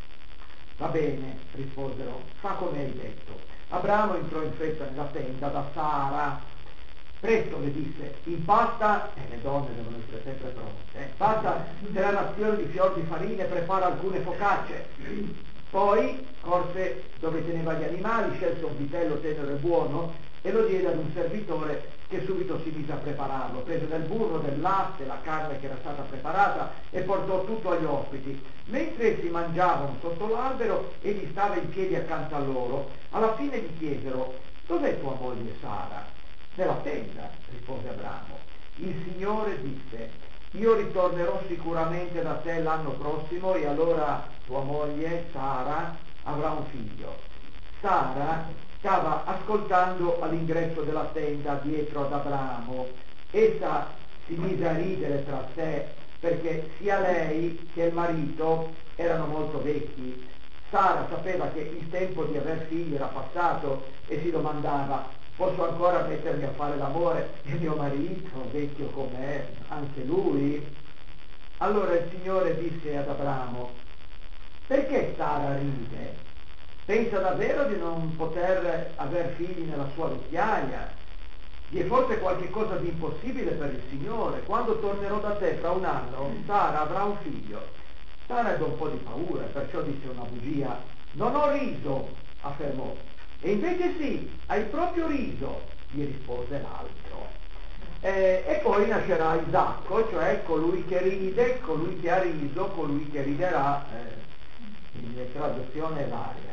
Va bene, risposero, fa come hai detto. Abramo entrò in fretta nella tenda da Sara. Presto, le disse, impasta, le donne devono essere sempre pronte, pasta 3 razioni di fior di farina e prepara alcune focacce. Poi corse dove teneva gli animali, scelse un vitello tenero e buono e lo diede ad un servitore che subito si mise a prepararlo. Prese del burro, del latte, la carne che era stata preparata e portò tutto agli ospiti. Mentre essi mangiavano sotto l'albero, egli stava in piedi accanto a loro. Alla fine gli chiesero: dov'è tua moglie Sara? Nella tenda, rispose Abramo. Il Signore disse: io ritornerò sicuramente da te l'anno prossimo e allora tua moglie Sara avrà un figlio. Sara stava ascoltando all'ingresso della tenda dietro ad Abramo. Essa si mise a ridere tra sé perché sia lei che il marito erano molto vecchi. Sara sapeva che il tempo di aver figli era passato e si domandava: posso ancora mettermi a fare l'amore e mio marito, vecchio com'è, anche lui? Allora il Signore disse ad Abramo: perché Sara ride? Pensa davvero di non poter aver figli nella sua vecchiaia? Vi è forse qualche cosa di impossibile per il Signore? Quando tornerò da te fra un anno, Sara avrà un figlio. Sara ebbe un po' di paura e perciò disse una bugia. Non ho riso, affermò. E invece sì, hai proprio riso, gli rispose l'altro. E poi nascerà Isacco, cioè colui che ride, colui che ha riso, colui che riderà, in traduzione varia.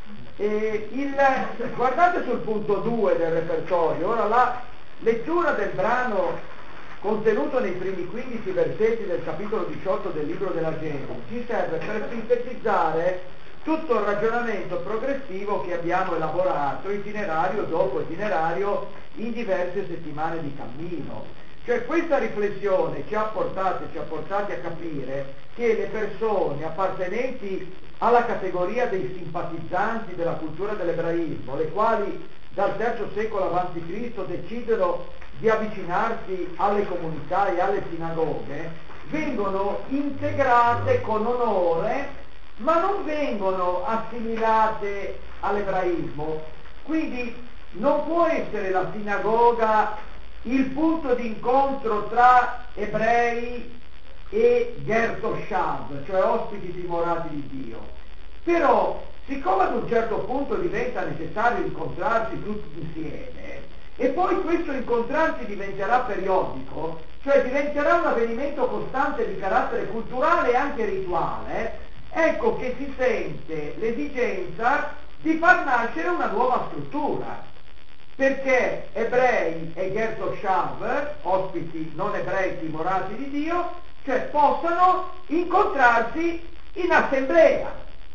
Guardate sul punto 2 del repertorio. Ora la lettura del brano contenuto nei primi 15 versetti del capitolo 18 del libro della Genesi ci serve per sintetizzare tutto il ragionamento progressivo che abbiamo elaborato itinerario dopo itinerario in diverse settimane di cammino. Cioè questa riflessione ci ha portati a capire che le persone appartenenti alla categoria dei simpatizzanti della cultura dell'ebraismo, le quali dal III secolo a.C. decidono di avvicinarsi alle comunità e alle sinagoghe, vengono integrate con onore, ma non vengono assimilate all'ebraismo. Quindi non può essere la sinagoga il punto di incontro tra ebrei e Gertoshav, cioè ospiti dimorati di Dio. Però, siccome ad un certo punto diventa necessario incontrarsi tutti insieme, e poi questo incontrarsi diventerà periodico, cioè diventerà un avvenimento costante di carattere culturale e anche rituale, ecco che si sente l'esigenza di far nascere una nuova struttura, perché ebrei e Gertoshav, ospiti non ebrei timorati di Dio, cioè possano incontrarsi in assemblea.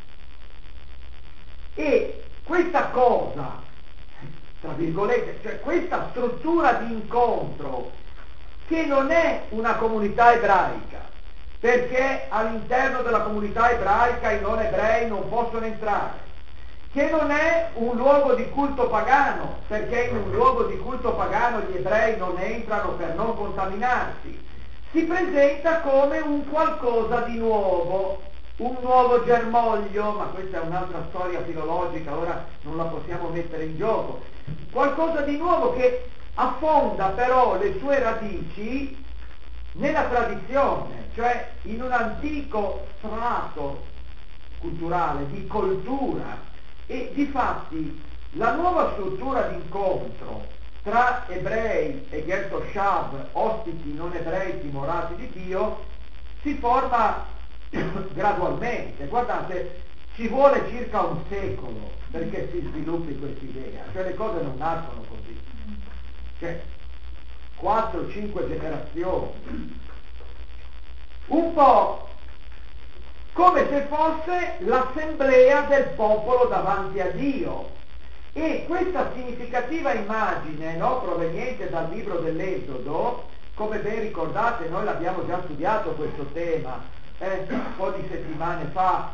E questa cosa, tra virgolette, cioè questa struttura di incontro, che non è una comunità ebraica, perché all'interno della comunità ebraica i non ebrei non possono entrare, che non è un luogo di culto pagano, perché in un luogo di culto pagano gli ebrei non entrano per non contaminarsi. Si presenta come un qualcosa di nuovo, un nuovo germoglio, ma questa è un'altra storia filologica, ora non la possiamo mettere in gioco, qualcosa di nuovo che affonda però le sue radici nella tradizione, cioè in un antico strato culturale, di coltura, e difatti la nuova struttura di incontro tra ebrei e Gertoshav, ospiti non ebrei timorati di Dio, si forma gradualmente. Guardate, ci vuole circa un secolo perché si sviluppi quest'idea, cioè le cose non nascono così, cioè 4-5 generazioni, un po' come se fosse l'assemblea del popolo davanti a Dio. E questa significativa immagine, no, proveniente dal libro dell'Esodo, come ben ricordate, noi l'abbiamo già studiato questo tema un po' di settimane fa,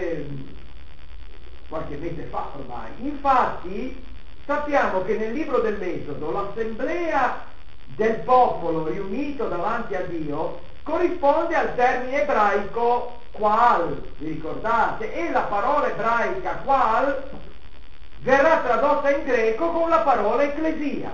qualche mese fa ormai. Infatti sappiamo che nel libro dell'Esodo l'assemblea del popolo riunito davanti a Dio corrisponde al termine ebraico qual, vi ricordate? E la parola ebraica qual verrà tradotta in greco con la parola ecclesia.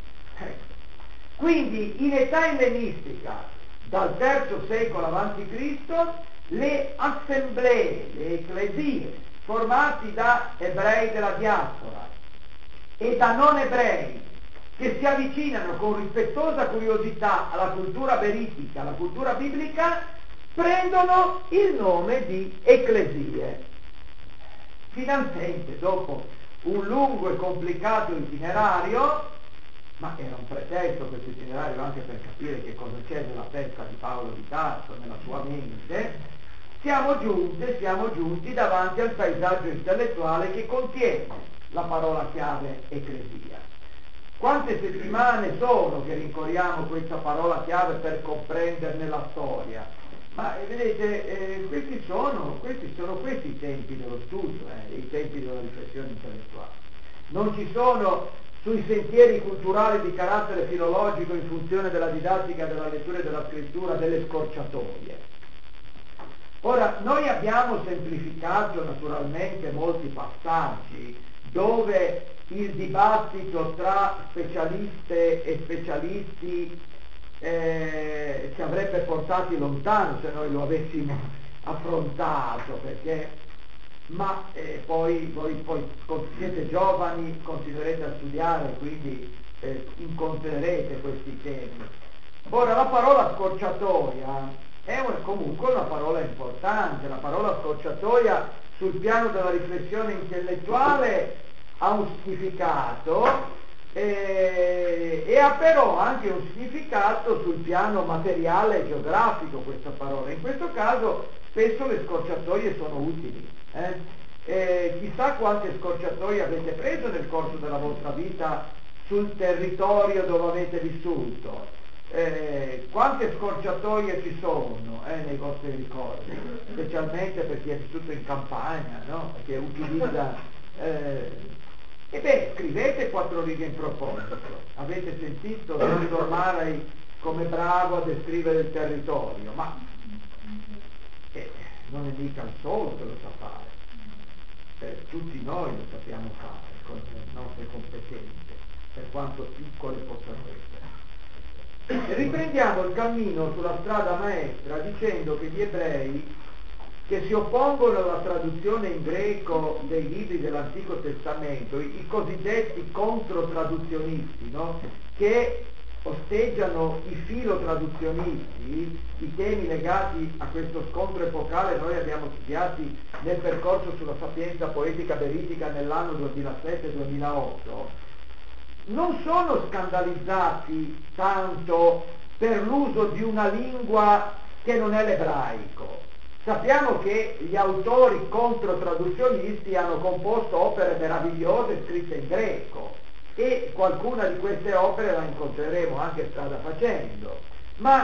Quindi in età ellenistica, dal III secolo a.C., le assemblee, le ecclesie, formati da ebrei della diaspora e da non ebrei, che si avvicinano con rispettosa curiosità alla cultura veritica, alla cultura biblica, prendono il nome di ecclesie. Finalmente, dopo un lungo e complicato itinerario, ma era un pretesto questo itinerario anche per capire che cosa c'è nella testa di Paolo di Tarso, nella sua mente, siamo giunti davanti al paesaggio intellettuale che contiene la parola chiave ecclesia. Quante settimane sono che rincorriamo questa parola chiave per comprenderne la storia? Ma vedete, questi sono i tempi dello studio, i tempi della riflessione intellettuale. Non ci sono sui sentieri culturali di carattere filologico in funzione della didattica, della lettura e della scrittura delle scorciatoie. Ora, noi abbiamo semplificato naturalmente molti passaggi dove il dibattito tra specialiste e specialisti ci avrebbe portati lontano se noi lo avessimo affrontato, perché poi voi siete giovani, continuerete a studiare, quindi incontrerete questi temi. Ora, la parola scorciatoia è comunque una parola importante. La parola scorciatoia sul piano della riflessione intellettuale ha un significato e ha però anche un significato sul piano materiale e geografico questa parola. In questo caso spesso le scorciatoie sono utili. Chissà quante scorciatoie avete preso nel corso della vostra vita sul territorio dove avete vissuto, quante scorciatoie ci sono nei vostri ricordi, specialmente per chi è vissuto in campagna, no? Che utilizza ebbene, scrivete 4 righe in proposito. Avete sentito Dottor Marey come bravo a descrivere il territorio, ma non è mica il solo che lo sa fare, tutti noi lo sappiamo fare con le nostre competenze, per quanto piccole possano essere. E riprendiamo il cammino sulla strada maestra dicendo che gli ebrei che si oppongono alla traduzione in greco dei libri dell'Antico Testamento, i cosiddetti controtraduzionisti, no? Che osteggiano i filotraduzionisti, i temi legati a questo scontro epocale noi abbiamo studiati nel percorso sulla sapienza poetica veridica nell'anno 2007-2008, non sono scandalizzati tanto per l'uso di una lingua che non è l'ebraico. Sappiamo che gli autori controtraduzionisti hanno composto opere meravigliose scritte in greco e qualcuna di queste opere la incontreremo anche strada facendo, ma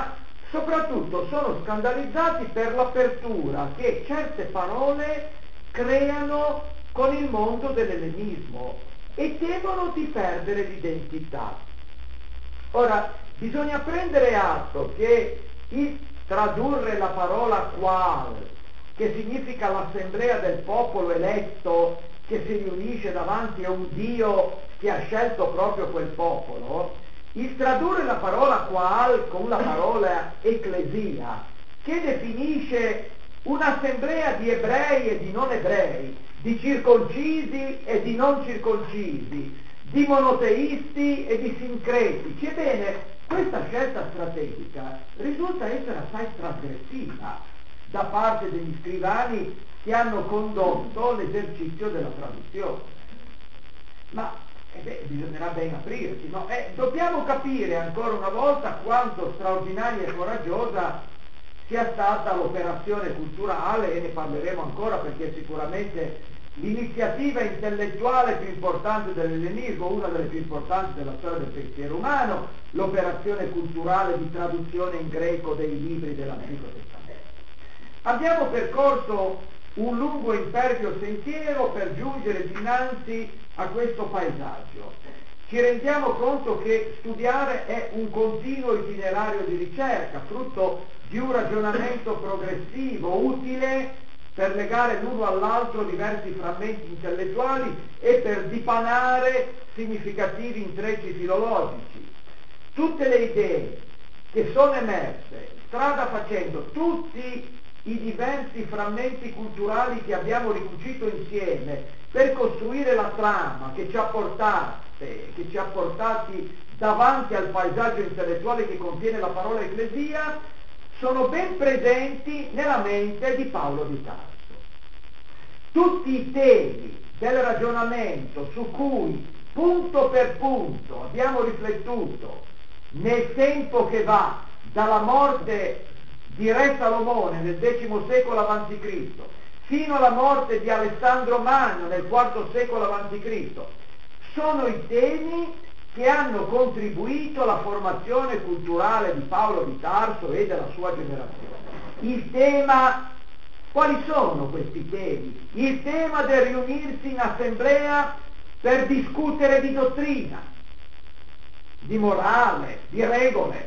soprattutto sono scandalizzati per l'apertura che certe parole creano con il mondo dell'ellenismo e temono di perdere l'identità. Ora, bisogna prendere atto che il tradurre la parola qual, che significa l'assemblea del popolo eletto che si riunisce davanti a un Dio che ha scelto proprio quel popolo, il tradurre la parola qual con la parola ecclesia, che definisce un'assemblea di ebrei e di non ebrei, di circoncisi e di non circoncisi, di monoteisti e di sincretici. Ebbene, questa scelta strategica risulta essere assai trasgressiva da parte degli scrivani che hanno condotto l'esercizio della traduzione. Ma bisognerà ben aprirsi, no? Dobbiamo capire ancora una volta quanto straordinaria e coraggiosa sia stata l'operazione culturale, e ne parleremo ancora perché è sicuramente l'iniziativa intellettuale più importante dell'ellenismo, una delle più importanti della storia del pensiero umano, l'operazione culturale di traduzione in greco dei libri dell'Antico Testamento. Abbiamo percorso un lungo impervio sentiero per giungere dinanzi a questo paesaggio. Ci rendiamo conto che studiare è un continuo itinerario di ricerca, frutto di un ragionamento progressivo, utile per legare l'uno all'altro diversi frammenti intellettuali e per dipanare significativi intrecci filologici. Tutte le idee che sono emerse, strada facendo, tutti i diversi frammenti culturali che abbiamo ricucito insieme per costruire la trama che ci ha portati davanti al paesaggio intellettuale che contiene la parola ecclesia, sono ben presenti nella mente di Paolo di Tarso. Tutti i temi del ragionamento su cui punto per punto abbiamo riflettuto nel tempo che va dalla morte di Re Salomone nel X secolo a.C. fino alla morte di Alessandro Magno nel IV secolo a.C., sono i temi che hanno contribuito alla formazione culturale di Paolo di Tarso e della sua generazione. Il tema, quali sono questi temi? Il tema del riunirsi in assemblea per discutere di dottrina, di morale, di regole.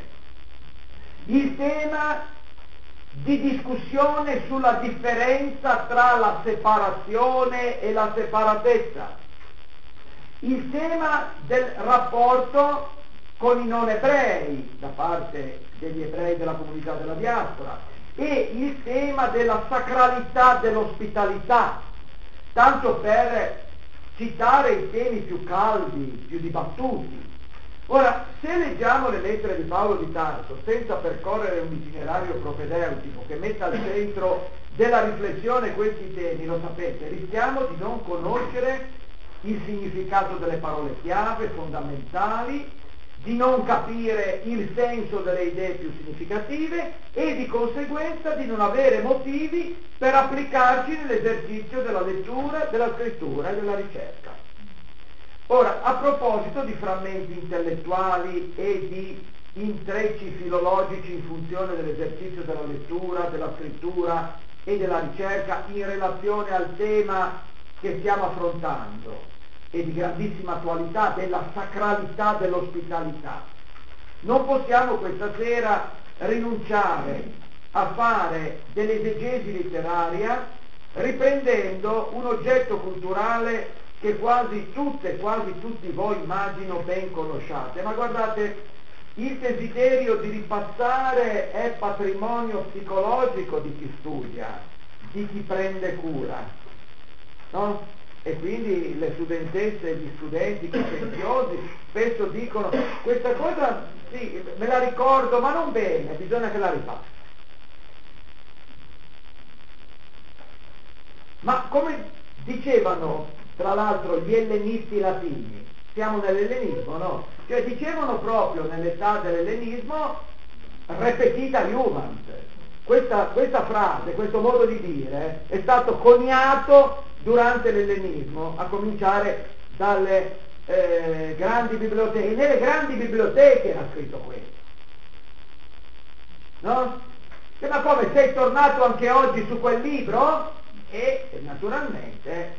Il tema di discussione sulla differenza tra la separazione e la separatezza. Il tema del rapporto con i non ebrei da parte degli ebrei della comunità della diaspora e il tema della sacralità dell'ospitalità, tanto per citare i temi più caldi, più dibattuti. Ora, se leggiamo le lettere di Paolo di Tarso senza percorrere un itinerario propedeutico che metta al centro della riflessione questi temi, lo sapete, rischiamo di non conoscere il significato delle parole chiave fondamentali, di non capire il senso delle idee più significative e di conseguenza di non avere motivi per applicarci nell'esercizio della lettura, della scrittura e della ricerca. Ora, a proposito di frammenti intellettuali e di intrecci filologici in funzione dell'esercizio della lettura, della scrittura e della ricerca in relazione al tema che stiamo affrontando e di grandissima attualità della sacralità dell'ospitalità, non possiamo questa sera rinunciare a fare dell'esegesi letteraria riprendendo un oggetto culturale che quasi tutti voi immagino ben conosciate, ma guardate, il desiderio di ripassare è patrimonio psicologico di chi studia, di chi prende cura, no? E quindi le studentesse e gli studenti coscienziosi spesso dicono questa cosa sì, me la ricordo ma non bene, bisogna che la ripassi. Ma come dicevano tra l'altro gli ellenisti latini, siamo nell'ellenismo, no? Cioè dicevano proprio nell'età dell'ellenismo repetita iuvant. Questa frase, questo modo di dire è stato coniato durante l'ellenismo, a cominciare dalle grandi biblioteche. Nelle grandi biblioteche era scritto questo. no? Ma come, sei tornato anche oggi su quel libro? E naturalmente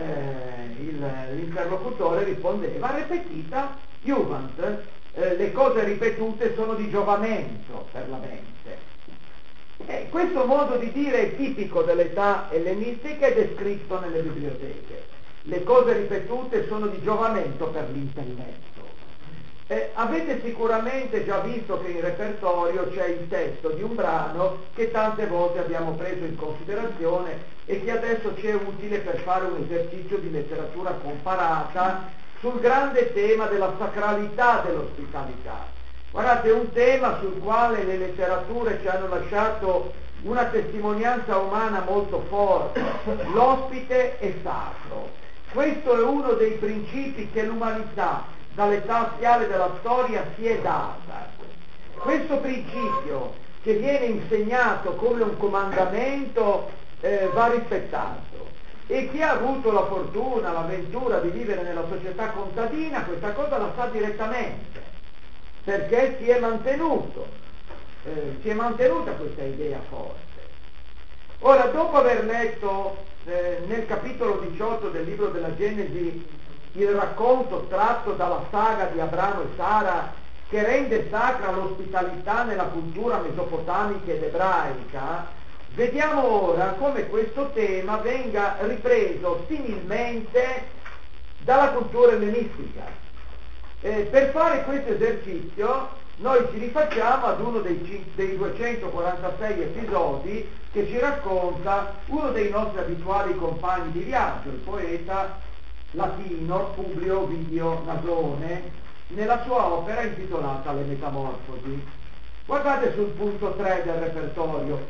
l'interlocutore rispondeva: repetita iuvant, le cose ripetute sono di giovamento per la mente. E questo modo di dire è tipico dell'età ellenistica ed è scritto nelle biblioteche. Le cose ripetute sono di giovamento per l'intelletto. Avete sicuramente già visto che in repertorio c'è il testo di un brano che tante volte abbiamo preso in considerazione e che adesso ci è utile per fare un esercizio di letteratura comparata sul grande tema della sacralità dell'ospitalità. Guardate, è un tema sul quale le letterature ci hanno lasciato una testimonianza umana molto forte. L'ospite è sacro. Questo è uno dei principi che l'umanità dall'età aziale della storia si è data. Questo principio, che viene insegnato come un comandamento, va rispettato. E chi ha avuto la fortuna, l'avventura di vivere nella società contadina, questa cosa la sa direttamente, perché si è mantenuta questa idea forte. Ora, dopo aver letto nel capitolo 18 del libro della Genesi il racconto tratto dalla saga di Abramo e Sara, che rende sacra l'ospitalità nella cultura mesopotamica ed ebraica, vediamo ora come questo tema venga ripreso similmente dalla cultura ellenistica. Per fare questo esercizio noi ci rifacciamo ad uno dei 246 episodi che ci racconta uno dei nostri abituali compagni di viaggio, il poeta latino Publio Ovidio Nasone, nella sua opera intitolata Le Metamorfosi. Guardate sul punto 3 del repertorio: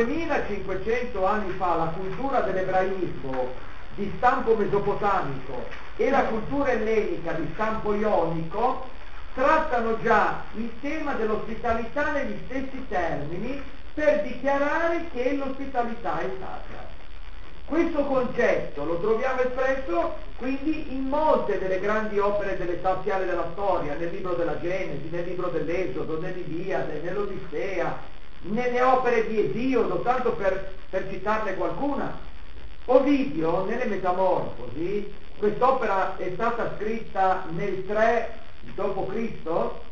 2500 anni fa la cultura dell'ebraismo di stampo mesopotamico e la cultura ellenica di stampo ionico trattano già il tema dell'ospitalità negli stessi termini per dichiarare che l'ospitalità è sacra. Questo concetto lo troviamo espresso quindi in molte delle grandi opere dell'età aziale della storia, nel libro della Genesi, nel libro dell'Esodo, nell'Iliade, nell'Odissea, nelle opere di Esiodo, tanto per citarne qualcuna. Ovidio, nelle Metamorfosi, quest'opera è stata scritta nel 3 d.C.,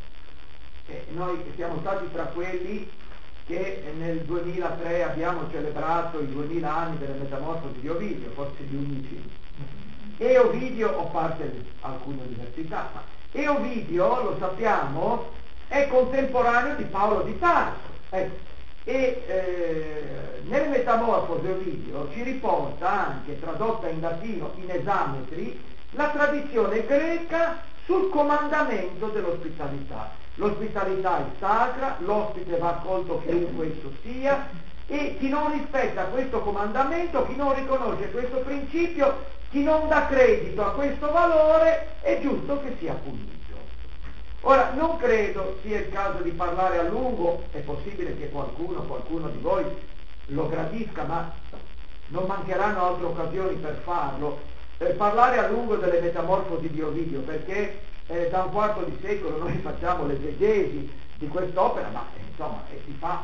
e noi siamo stati tra quelli che nel 2003 abbiamo celebrato i 2000 anni delle Metamorfosi di Ovidio, forse gli unici. E Ovidio, a parte alcune università, e Ovidio, lo sappiamo, è contemporaneo di Paolo di Tarso. Nelle Metamorfosi Ovidio ci riporta anche, tradotta in latino in Esametri, la tradizione greca sul comandamento dell'ospitalità. L'ospitalità è sacra, l'ospite va accolto chiunque esso sia, e chi non rispetta questo comandamento, chi non riconosce questo principio, chi non dà credito a questo valore, è giusto che sia punito. Ora, non credo sia il caso di parlare a lungo, è possibile che qualcuno di voi lo gradisca, ma non mancheranno altre occasioni per farlo, per parlare a lungo delle Metamorfosi di Ovidio, perché da un quarto di secolo noi facciamo l'esegesi di quest'opera, ma insomma si fa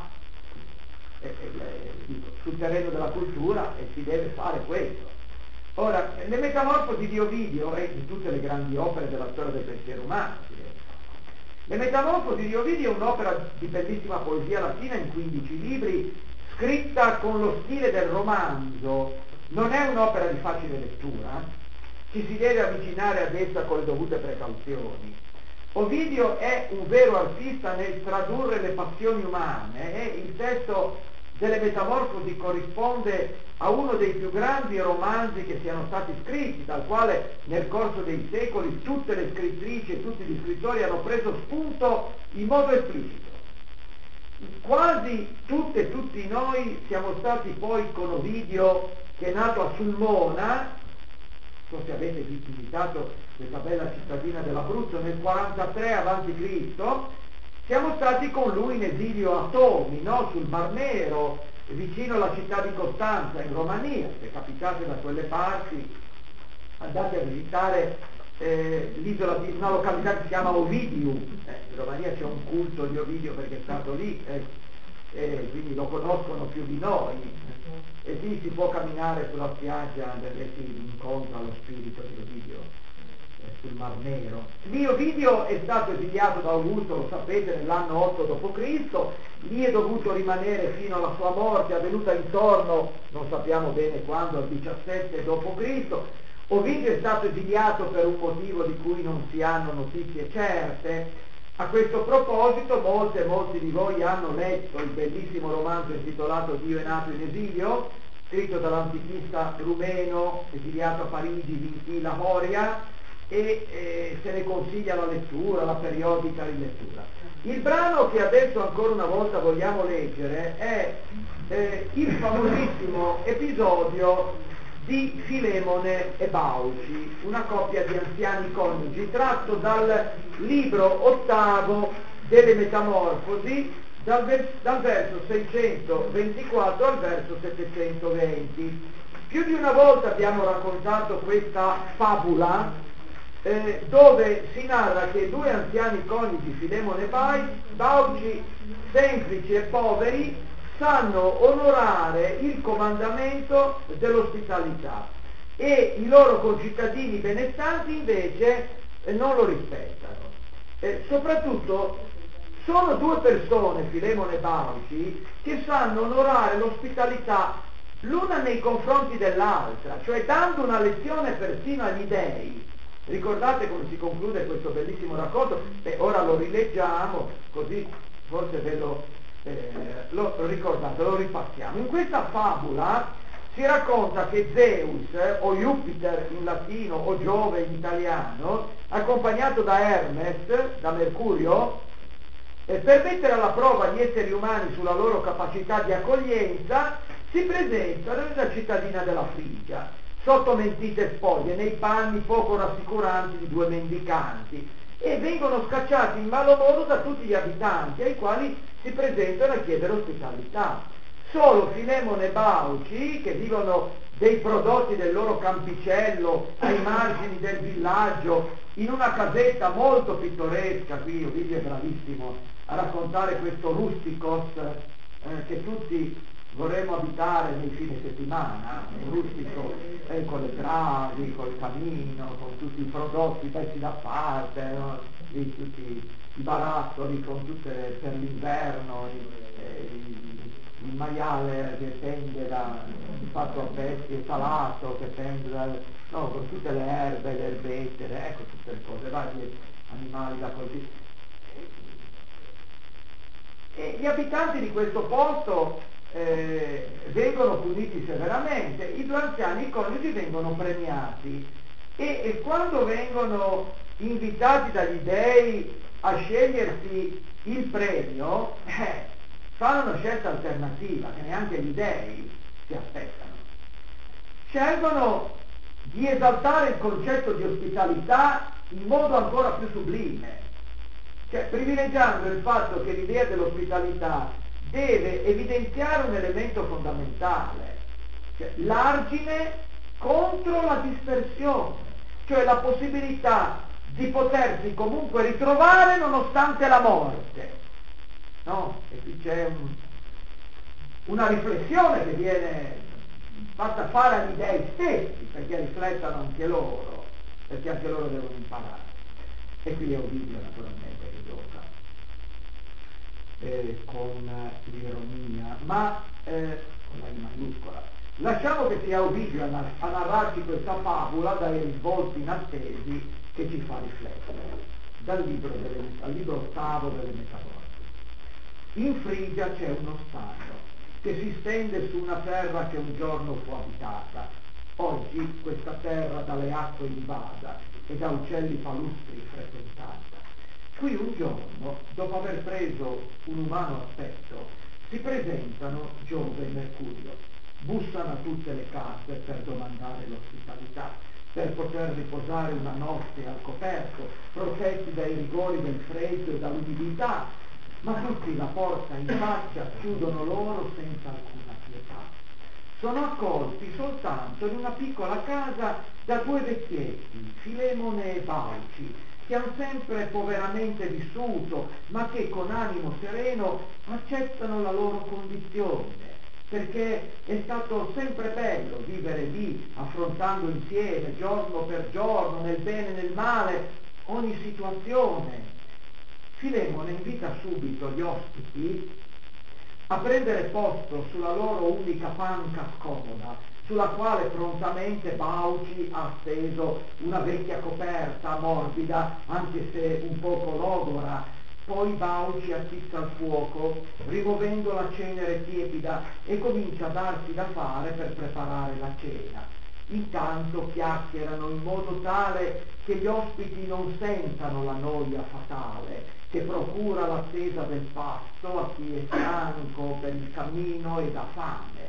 sul terreno della cultura e si deve fare questo. Ora, le Metamorfosi di Ovidio e di tutte le grandi opere della storia del pensiero umano, le Metamorfosi di Ovidio è un'opera di bellissima poesia latina in 15 libri, scritta con lo stile del romanzo. Non è un'opera di facile lettura, ci si deve avvicinare ad essa con le dovute precauzioni. Ovidio è un vero artista nel tradurre le passioni umane, e il testo delle Metamorfosi corrisponde a uno dei più grandi romanzi che siano stati scritti, dal quale nel corso dei secoli tutte le scrittrici e tutti gli scrittori hanno preso spunto in modo esplicito. Quasi tutti noi siamo stati poi con Ovidio, che è nato a Sulmona, non so se avete visitato questa bella cittadina dell'Abruzzo, nel 43 a.C., siamo stati con lui in esilio a Tomi, no? Sul Mar Nero, vicino alla città di Costanza, in Romania. Se capitate da quelle parti, andate a visitare l'isola di una località che si chiama Ovidiu. In Romania c'è un culto di Ovidio perché è stato lì. quindi lo conoscono più di noi, e sì, si può camminare sulla spiaggia perché si incontra lo spirito di Ovidio sul Mar Nero. Lì Ovidio è stato esiliato da Augusto, lo sapete, nell'anno 8 d.C., lì è dovuto rimanere fino alla sua morte, avvenuta intorno, non sappiamo bene quando, al 17 d.C. Ovidio è stato esiliato per un motivo di cui non si hanno notizie certe. A questo proposito molti di voi hanno letto il bellissimo romanzo intitolato Dio è nato in esilio, scritto dall'antichista rumeno, esiliato a Parigi, Vintila Moria, e se ne consiglia la lettura, la periodica rilettura. Il brano che adesso ancora una volta vogliamo leggere è il famosissimo episodio di Filemone e Bauci, una coppia di anziani coniugi, tratto dal libro ottavo delle Metamorfosi, dal verso 624 al verso 720. Più di una volta abbiamo raccontato questa fabula dove si narra che due anziani coniugi, Filemone e Bauci, semplici e poveri, sanno onorare il comandamento dell'ospitalità e i loro concittadini benestanti invece non lo rispettano. Soprattutto sono due persone, Filemone e Bauci, che sanno onorare l'ospitalità l'una nei confronti dell'altra, cioè dando una lezione persino agli dèi. Ricordate come si conclude questo bellissimo racconto? Ora lo rileggiamo, così forse ve lo ricordate, lo ripassiamo. In questa fabula si racconta che Zeus, o Jupiter in latino, o Giove in italiano, accompagnato da Hermes, da Mercurio, per mettere alla prova gli esseri umani sulla loro capacità di accoglienza, si presentano nella cittadina della Frigia, sotto mentite spoglie, nei panni poco rassicuranti di due mendicanti, e vengono scacciati in malo modo da tutti gli abitanti, ai quali si presentano a chiedere ospitalità. Solo Filemone e Bauci, che vivono dei prodotti del loro campicello ai margini del villaggio, in una casetta molto pittoresca, qui Ovidio è bravissimo a raccontare questo rusticos che tutti vorremmo abitare nei fine settimana, un rustico con le travi, col camino, con tutti i prodotti messi da parte, no? Tutti i barattoli con tutte per l'inverno, il maiale che tende fatto a bestie, salato che tende con tutte le erbe, le erbette, ecco tutte le cose, vari animali da coltivare. E gli abitanti di questo posto vengono puniti severamente, i due anziani coniugi vengono premiati e quando vengono invitati dagli dèi a scegliersi il premio, fanno una scelta alternativa che neanche gli dèi si aspettano. Scelgono di esaltare il concetto di ospitalità in modo ancora più sublime, cioè privilegiando il fatto che l'idea dell'ospitalità deve evidenziare un elemento fondamentale, cioè l'argine contro la dispersione, cioè la possibilità di potersi comunque ritrovare nonostante la morte. No? E qui c'è una riflessione che viene fatta fare agli dèi stessi, perché riflettano anche loro, perché anche loro devono imparare. E qui è Ovidio naturalmente che gioca con l'ironia, ma con la I maiuscola. Lasciamo che sia Ovidio a narrarci questa fabula dai risvolti inattesi che ci fa riflettere, dal libro ottavo delle Metamorfosi. In Frigia c'è uno stagno che si stende su una terra che un giorno fu abitata. Oggi questa terra dalle acque invasa e da uccelli palustri frequentata. Qui un giorno, dopo aver preso un umano aspetto, si presentano Giove e Mercurio, bussano a tutte le case per domandare l'ospitalità, per poter riposare una notte al coperto, protetti dai rigori del freddo e dall'umidità, ma tutti la porta in faccia chiudono loro senza alcuna pietà. Sono accolti soltanto in una piccola casa da due vecchietti, Filemone e Bauci, che hanno sempre poveramente vissuto, ma che con animo sereno accettano la loro condizione, perché è stato sempre bello vivere lì, affrontando insieme, giorno per giorno, nel bene e nel male, ogni situazione. Filemone invita subito gli ospiti a prendere posto sulla loro unica panca scomoda, sulla quale prontamente Bauci ha steso una vecchia coperta morbida, anche se un poco logora. Poi Bauci attizza il fuoco, rimuovendo la cenere tiepida, e comincia a darsi da fare per preparare la cena. Intanto chiacchierano in modo tale che gli ospiti non sentano la noia fatale che procura l'attesa del pasto a chi è stanco per il cammino ed ha fame.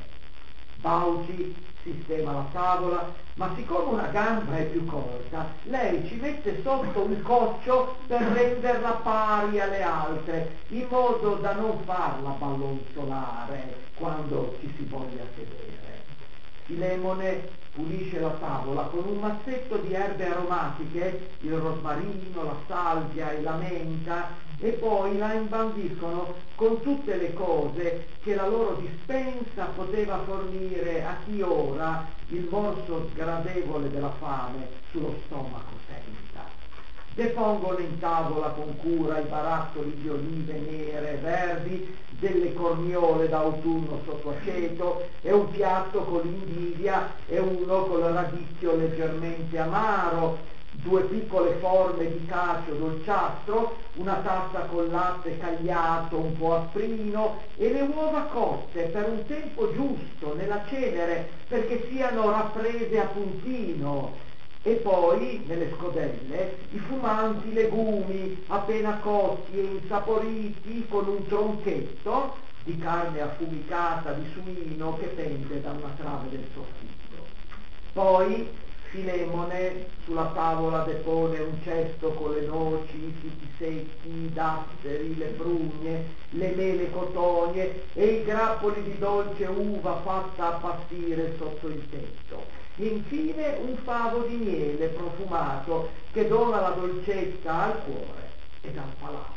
Bauci sistema la tavola, ma siccome una gamba è più corta, lei ci mette sotto un coccio per renderla pari alle altre, in modo da non farla ballonzolare quando ci si voglia sedere. Filemone pulisce la tavola con un mazzetto di erbe aromatiche, il rosmarino, la salvia e la menta, e poi la imbandiscono con tutte le cose che la loro dispensa poteva fornire a chi ora il morso sgradevole della fame sullo stomaco senta. Depongono in tavola con cura i barattoli di olive nere e verdi, delle corniole d'autunno sotto aceto, e un piatto con l'indivia e uno con il radicchio leggermente amaro, 2 piccole forme di cacio dolciastro, una tazza con latte cagliato un po' asprino e le uova cotte per un tempo giusto nella cenere perché siano rapprese a puntino. E poi, nelle scodelle, i fumanti legumi appena cotti e insaporiti con un tronchetto di carne affumicata di suino che pende da una trave del soffitto. Poi Filemone sulla tavola depone un cesto con le noci, i fichi secchi, i datteri, le prugne, le mele cotonie e i grappoli di dolce uva fatta appastire sotto il tetto. Infine un favo di miele profumato che dona la dolcezza al cuore ed al palato.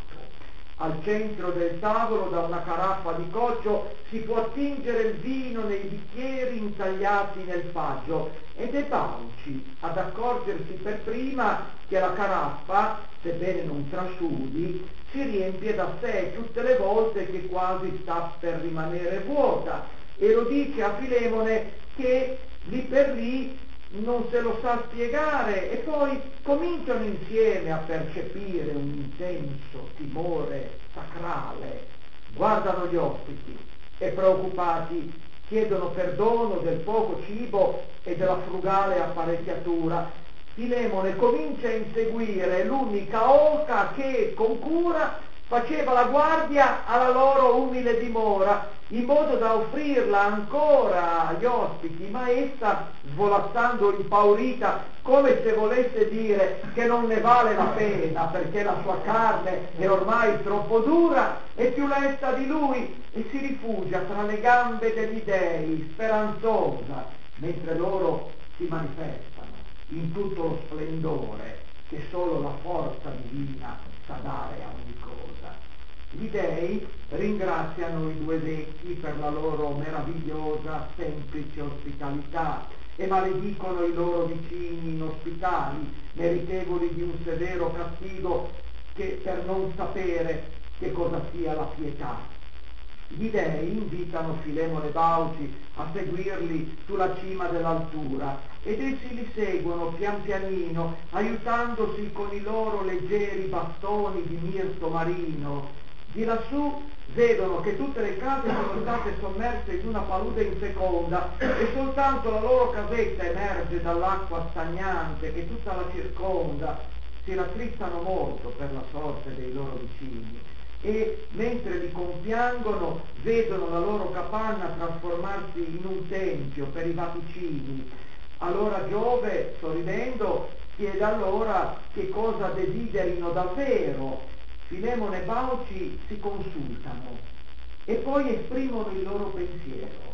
Al centro del tavolo, da una caraffa di coccio, si può attingere il vino nei bicchieri intagliati nel faggio, ed è Bauci ad accorgersi per prima che la caraffa, sebbene non trasudi, si riempie da sé tutte le volte che quasi sta per rimanere vuota, e lo dice a Filemone che lì per lì non se lo sa spiegare, e poi cominciano insieme a percepire un intenso timore sacrale. Guardano gli ospiti e preoccupati chiedono perdono del poco cibo e della frugale apparecchiatura. Filemone comincia a inseguire l'unica oca che con cura faceva la guardia alla loro umile dimora, in modo da offrirla ancora agli ospiti, ma essa, svolazzando impaurita, come se volesse dire che non ne vale la pena, perché la sua carne è ormai troppo dura e più lesta di lui, e si rifugia tra le gambe degli dei, speranzosa, mentre loro si manifestano in tutto lo splendore che solo la forza divina sa dare a ogni cosa. Gli dei ringraziano i 2 vecchi per la loro meravigliosa, semplice ospitalità e maledicono i loro vicini inospitali, meritevoli di un severo castigo per non sapere che cosa sia la pietà. Gli dei invitano Filemone e Bauci a seguirli sulla cima dell'altura, ed essi li seguono pian pianino, aiutandosi con i loro leggeri bastoni di mirto marino. Di lassù vedono che tutte le case sono state sommerse in una palude infeconda e soltanto la loro casetta emerge dall'acqua stagnante che tutta la circonda. Si rattristano molto per la sorte dei loro vicini e, mentre li compiangono, vedono la loro capanna trasformarsi in un tempio per i vaticini. Allora Giove, sorridendo, chiede a loro che cosa desiderino davvero. Filemone e Bauci si consultano e poi esprimono il loro pensiero.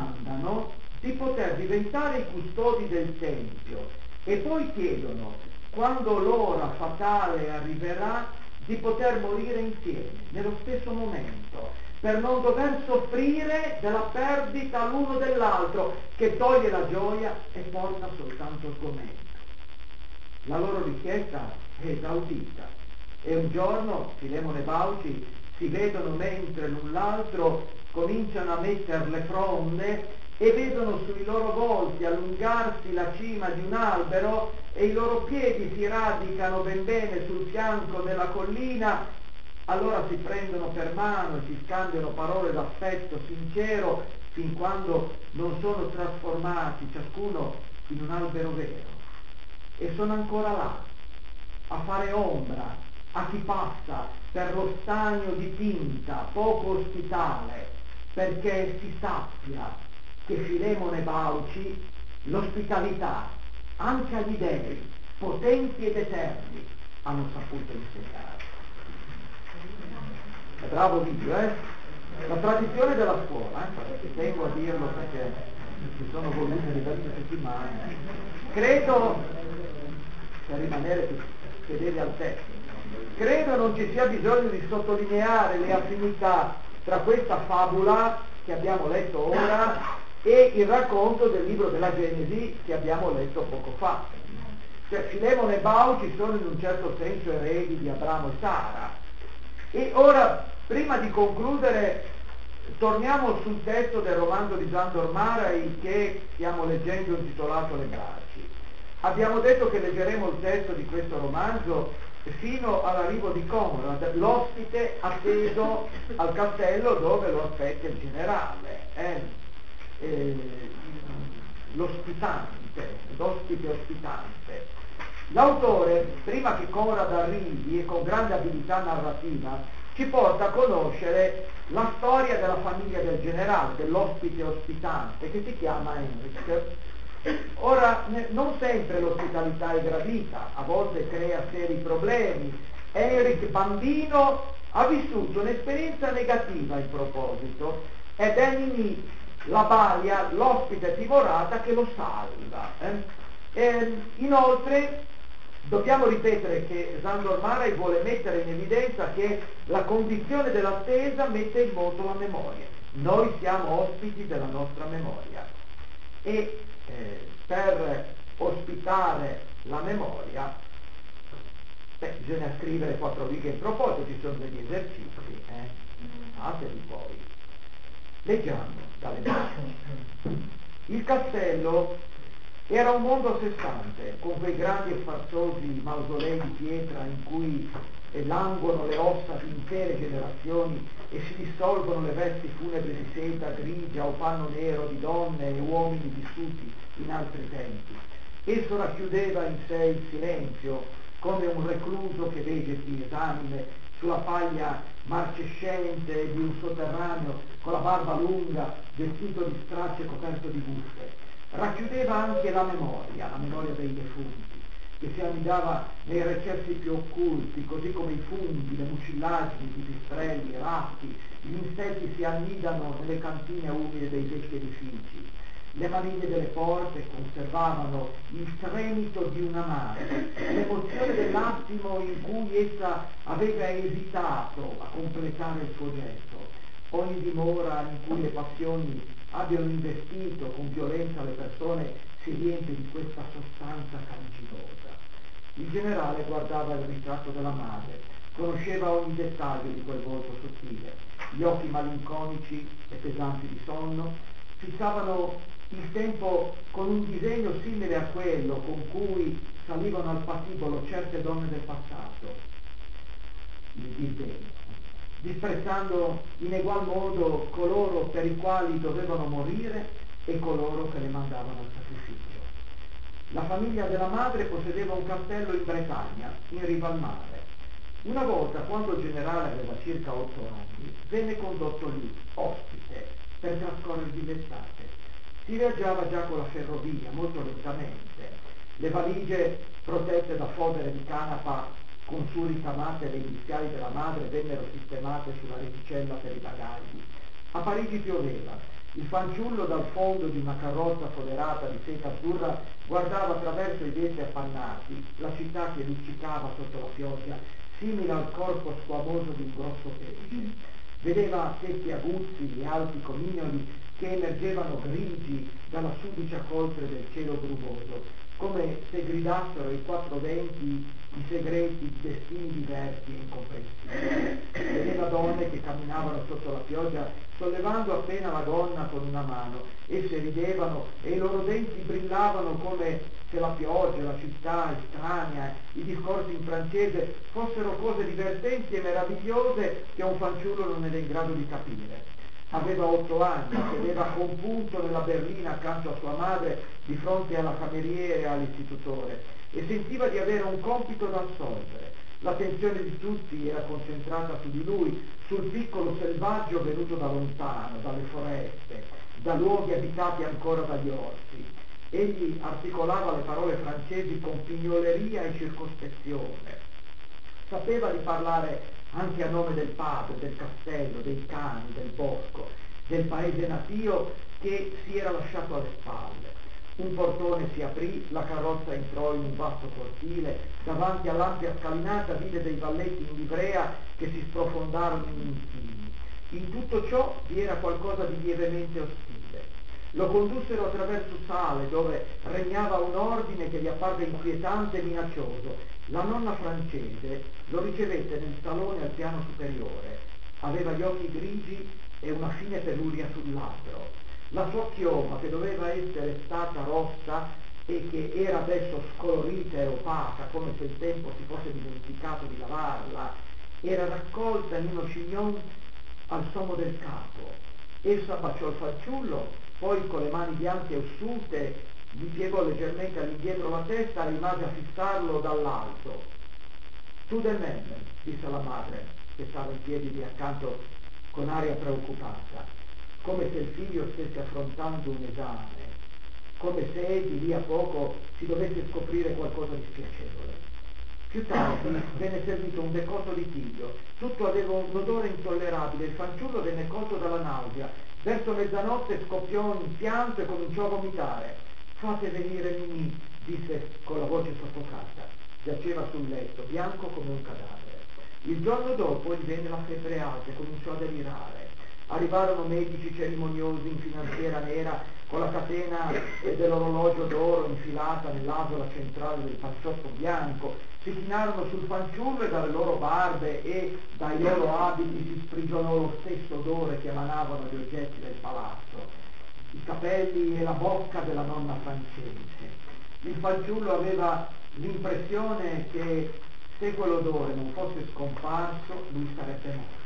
Domandano di poter diventare i custodi del Tempio e poi chiedono quando l'ora fatale arriverà, di poter morire insieme, nello stesso momento, per non dover soffrire della perdita l'uno dell'altro, che toglie la gioia e porta soltanto sgomento. La loro richiesta è esaudita e un giorno Filemone e Bauci si vedono mentre l'un l'altro cominciano a mettere le fronde e vedono sui loro volti allungarsi la cima di un albero e i loro piedi si radicano ben bene sul fianco della collina. Allora si prendono per mano e si scambiano parole d'affetto sincero fin quando non sono trasformati ciascuno in un albero vero e sono ancora là a fare ombra a chi passa per lo stagno di Pinta poco ospitale, perché si sappia che Filemone e Bauci l'ospitalità anche agli dei potenti ed eterni hanno saputo insegnare. È bravo video, eh? La tradizione della scuola, ci tengo a dirlo perché ci sono volute diverse settimane. Credo, per rimanere più fedeli al testo, credo non ci sia bisogno di sottolineare le affinità tra questa fabula che abbiamo letto ora e il racconto del libro della Genesi che abbiamo letto poco fa. Cioè Filemone e Bauci sono in un certo senso eredi di Abramo e Sara. E ora, prima di concludere, torniamo sul testo del romanzo di Sándor Márai che stiamo leggendo intitolato Le Bracci. Abbiamo detto che leggeremo il testo di questo romanzo fino all'arrivo di Conrad, l'ospite atteso al castello dove lo aspetta il generale, l'ospite ospitante. L'autore, prima che Conrad arrivi e con grande abilità narrativa, ci porta a conoscere la storia della famiglia del generale, dell'ospite ospitante, che si chiama Henrik. Ora, non sempre l'ospitalità è gradita, a volte crea seri problemi. Henrik, bambino, ha vissuto un'esperienza negativa in proposito ed è Nini, la balia, l'ospite timorata che lo salva. Inoltre, dobbiamo ripetere che Sándor Márai vuole mettere in evidenza che la condizione dell'attesa mette in moto la memoria. Noi siamo ospiti della nostra memoria e per ospitare la memoria bisogna scrivere 4 righe in proposito, ci sono degli esercizi, fateli poi. Leggiamo dalle Bracci. Il castello era un mondo a sé stante, con quei grandi e farsosi mausolei di pietra in cui languono le ossa di intere generazioni e si dissolvono le vesti funebri di seta grigia o panno nero di donne e uomini vissuti in altri tempi. Esso racchiudeva in sé il silenzio, come un recluso che vegeti esamine sulla paglia marcescente di un sotterraneo con la barba lunga, vestito di straccio e coperto di buste. Racchiudeva anche la memoria dei defunti, che si annidava nei recessi più occulti, così come i funghi, le mucillaggini, i pipistrelli, i ratti, gli insetti si annidano nelle cantine umide dei vecchi edifici. Le maniglie delle porte conservavano il tremito di una madre, l'emozione dell'attimo in cui essa aveva esitato a completare il suo gesto. Ogni dimora in cui le passioni abbiano investito con violenza le persone si riempie di questa sostanza cancinosa. Il generale guardava il ritratto della madre, conosceva ogni dettaglio di quel volto sottile. Gli occhi malinconici e pesanti di sonno fissavano il tempo con un disegno simile a quello con cui salivano al patibolo certe donne del passato, il disdegno, disprezzando in egual modo coloro per i quali dovevano morire e coloro che le mandavano al sacrificio. La famiglia della madre possedeva un castello in Bretagna, in riva al mare. Una volta, quando il generale aveva circa 8 anni, venne condotto lì, ospite, per trascorrervi l'estate. Si viaggiava già con la ferrovia, molto lentamente. Le valigie, protette da fodere di canapa con su ricamate le iniziali della madre, vennero sistemate sulla reticella per i bagagli. A Parigi pioveva Il fanciullo dal fondo di una carrozza foderata di seta azzurra guardava attraverso i vetri appannati la città che luccicava sotto la pioggia, simile al corpo squamoso di un grosso pesce. Vedeva tetti aguzzi e alti comignoli che emergevano grigi dalla sudicia coltre del cielo brumoso, come se gridassero ai quattro venti i segreti di destini diversi e incomprensibili. Vedeva donne che camminavano sotto la pioggia sollevando appena la gonna con una mano. Esse ridevano e i loro denti brillavano come se la pioggia, la città estranea, i discorsi in francese fossero cose divertenti e meravigliose che un fanciullo non era in grado di capire. Aveva 8 anni, sedeva compunto nella berlina accanto a sua madre di fronte alla cameriera e all'istitutore e sentiva di avere un compito da assolvere. L'attenzione di tutti era concentrata su di lui, sul piccolo selvaggio venuto da lontano, dalle foreste, da luoghi abitati ancora dagli orsi. Egli articolava le parole francesi con pignoleria e circospezione. Sapeva di parlare anche a nome del padre, del castello, dei cani, del bosco, del paese natio che si era lasciato alle spalle. Un portone si aprì, la carrozza entrò in un vasto cortile, davanti all'ampia scalinata vide dei valletti in livrea che si sprofondarono in inchini. In tutto ciò vi era qualcosa di lievemente ostile. Lo condussero attraverso sale dove regnava un ordine che gli apparve inquietante e minaccioso. La nonna francese lo ricevette nel salone al piano superiore. Aveva gli occhi grigi e una fine peluria sul labbro. La sua chioma, che doveva essere stata rossa e che era adesso scolorita e opaca, come se il tempo si fosse dimenticato di lavarla, era raccolta in uno chignon al sommo del capo. Essa baciò il fanciullo, poi con le mani bianche e ossute gli piegò leggermente all'indietro la testa e rimase a fissarlo dall'alto. Tu de même, disse la madre, che stava in piedi lì accanto con aria preoccupata, come se il figlio stesse affrontando un esame, come se egli lì a poco si dovesse scoprire qualcosa di spiacevole. Più tardi venne servito un decotto di tiglio, tutto aveva un odore intollerabile, il fanciullo venne colto dalla nausea. Verso mezzanotte scoppiò in pianto e cominciò a vomitare. Fate venire Mimì, disse con la voce soffocata. Giaceva sul letto, bianco come un cadavere. Il giorno dopo gli venne la febbre alta e cominciò a delirare. Arrivarono medici cerimoniosi in finanziera nera con la catena dell'orologio d'oro infilata nell'asola centrale del panciotto bianco. Si chinarono sul fanciullo e dalle loro barbe e dai loro abiti si sprigionò lo stesso odore che emanavano gli oggetti del palazzo, i capelli e la bocca della nonna francese. Il fanciullo aveva l'impressione che se quell'odore non fosse scomparso lui sarebbe morto.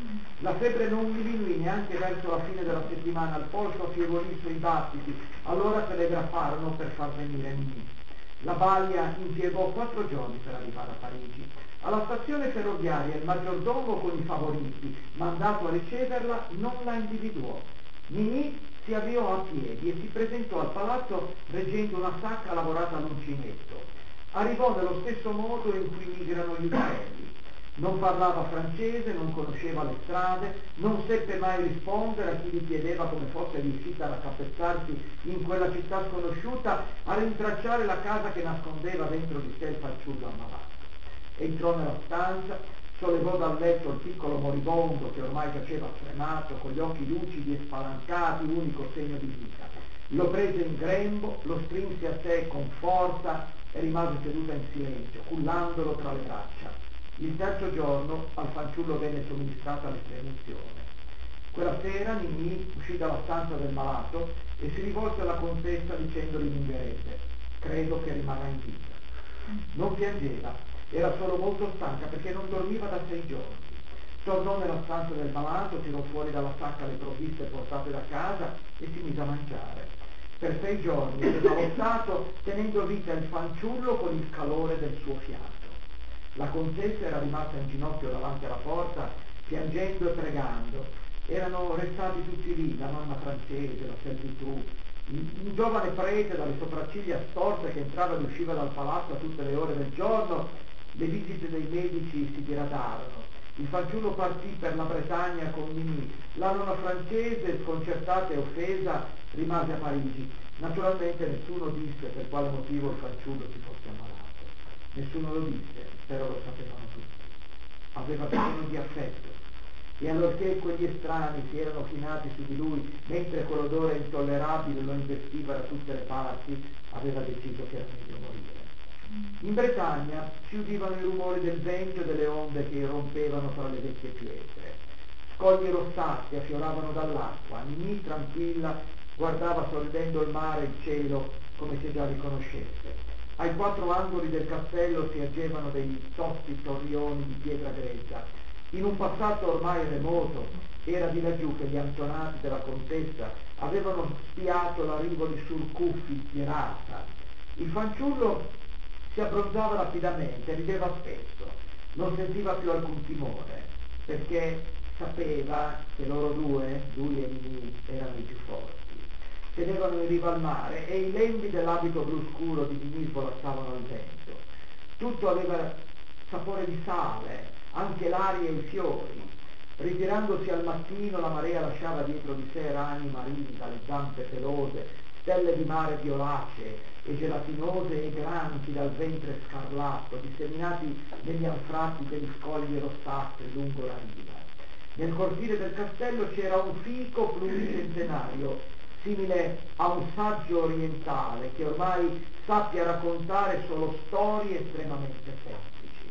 La febbre non diminuì neanche verso la fine della settimana, il polso affievolì i suoi battiti, allora telegrafarono per far venire Mimì. La balia impiegò 4 giorni per arrivare a Parigi. Alla stazione ferroviaria il maggiordomo con i favoriti, mandato a riceverla, non la individuò. Mimì si avviò a piedi e si presentò al palazzo reggendo una sacca lavorata all'uncinetto. Arrivò nello stesso modo in cui migrano gli uccelli. Non parlava francese, non conosceva le strade, non seppe mai rispondere a chi gli chiedeva come fosse riuscita a raccapezzarsi in quella città sconosciuta, a rintracciare la casa che nascondeva dentro di sé il fanciullo ammalato. Entrò nella stanza, sollevò dal letto il piccolo moribondo che ormai giaceva stremato, con gli occhi lucidi e spalancati, unico segno di vita. Lo prese in grembo, lo strinse a sé con forza e rimase seduta in silenzio, cullandolo tra le braccia. Il terzo giorno al fanciullo venne somministrata l'estremunzione. Quella sera Mimì uscì dalla stanza del malato e si rivolse alla contessa dicendogli in ungherese: credo che rimarrà in vita. Non piangeva, era solo molto stanca perché non dormiva da 6 giorni. Tornò nella stanza del malato, tirò fuori dalla sacca le provviste portate da casa e si mise a mangiare. Per 6 giorni aveva lottato tenendo vita il fanciullo con il calore del suo fiato. La contessa era rimasta in ginocchio davanti alla porta, piangendo e pregando. Erano restati tutti lì, la nonna francese, la servitù, un giovane prete dalle sopracciglia storte che entrava e usciva dal palazzo a tutte le ore del giorno. Le visite dei medici si diradarono. Il fanciullo partì per la Bretagna con Mimì. La nonna francese, sconcertata e offesa, rimase a Parigi. Naturalmente nessuno disse per quale motivo il fanciullo si fosse ammalato. Nessuno lo disse, però lo sapevano tutti. Aveva bisogno di affetto. E allorché quegli estranei si erano chinati su di lui, mentre quell'odore intollerabile lo investiva da tutte le parti, aveva deciso che era meglio morire. In Bretagna si udivano i rumori del vento e delle onde che irrompevano tra le vecchie pietre. Scogli rossastri affioravano dall'acqua. Mimì, tranquilla, guardava sorridendo il mare e il cielo come se già li conoscesse. Ai 4 angoli del castello si ergevano dei tosti torrioni di pietra grezza. In un passato ormai remoto era di laggiù che gli antonati della contessa avevano spiato l'arrivo di Surcuffi di Rasa. Il fanciullo si abbronzava rapidamente, rideva spesso, non sentiva più alcun timore, perché sapeva che loro due, lui e Mimì, erano i più forti. Sedevano in riva al mare e i lembi dell'abito blu scuro di Mimì svolazzavano al vento. Tutto aveva sapore di sale, anche l'aria e i fiori. Ritirandosi al mattino, la marea lasciava dietro di sé rani marini dalle zampe pelose, stelle di mare violacee e gelatinose e granti dal ventre scarlatto, disseminati negli anfratti degli scogli rossastri lungo la riva. Nel cortile del castello c'era un fico pluricentenario, simile a un saggio orientale, che ormai sappia raccontare solo storie estremamente semplici.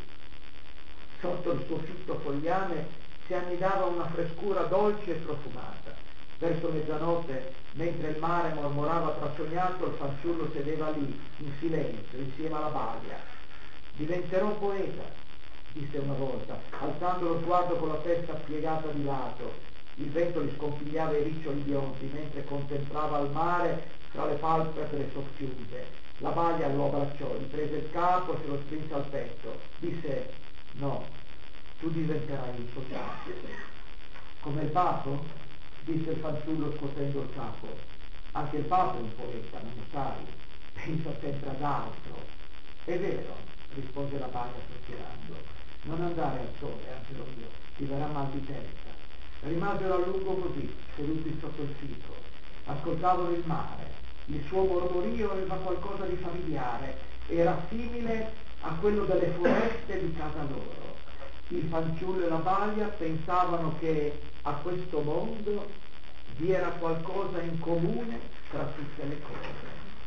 Sotto il suo fitto fogliame si annidava una frescura dolce e profumata. Verso mezzanotte, mentre il mare mormorava trasognato, il fanciullo sedeva lì, in silenzio, insieme alla balia. «Diventerò poeta», disse una volta, alzando lo sguardo con la testa piegata di lato. Il vento gli scompigliava i riccioli biondi, mentre contemplava il mare tra le palpebre socchiuse. La balia lo abbracciò, gli prese il capo e se lo strinse al petto. Disse: «No, tu diventerai un sociale». «Come il Papo?» disse il fanciullo scuotendo il capo. «Anche il Papa è un poeta, non lo sai, pensa sempre ad altro». «È vero», rispose la balia sospirando, «non andare al sole, angelo mio, ti verrà mal di testa». Rimasero a lungo così, seduti sotto il fico. Ascoltavano il mare. Il suo mormorio aveva qualcosa di familiare, era simile a quello delle foreste di casa loro. Il fanciullo e la balia pensavano che a questo mondo vi era qualcosa in comune tra tutte le cose.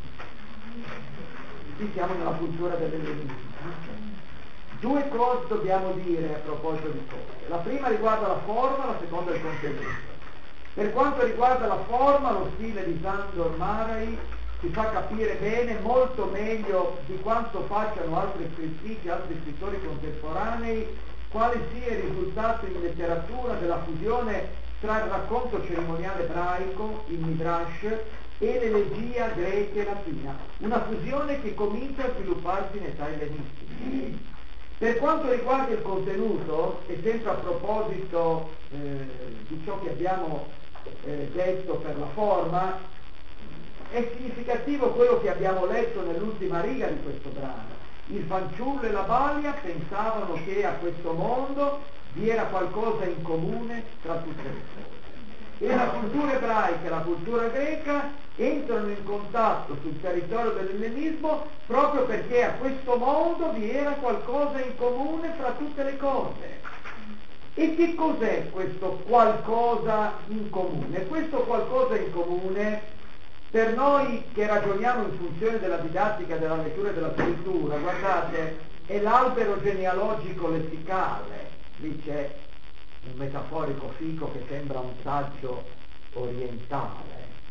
Qui siamo nella cultura dell'ellenismo. 2 cose dobbiamo dire a proposito di cose. La prima riguarda la forma, la seconda il contenuto. Per quanto riguarda la forma, lo stile di Sándor Márai si fa capire bene, molto meglio di quanto facciano altri scrittrici, altri scrittori contemporanei, quale sia il risultato in letteratura della fusione tra il racconto cerimoniale ebraico, il Midrash, e l'elegia greca e latina, una fusione che comincia a svilupparsi in età ellenistica. Per quanto riguarda il contenuto, e sempre a proposito di ciò che abbiamo detto per la forma, è significativo quello che abbiamo letto nell'ultima riga di questo brano. Il fanciullo e la balia pensavano che a questo mondo vi era qualcosa in comune tra tutte le cose. E la cultura ebraica e la cultura greca entrano in contatto sul territorio dell'ellenismo proprio perché a questo mondo vi era qualcosa in comune fra tutte le cose. E che cos'è questo qualcosa in comune? Questo qualcosa in comune, per noi che ragioniamo in funzione della didattica, della lettura e della scrittura, guardate, è l'albero genealogico lessicale. Lì c'è un metaforico fico che sembra un saggio orientale.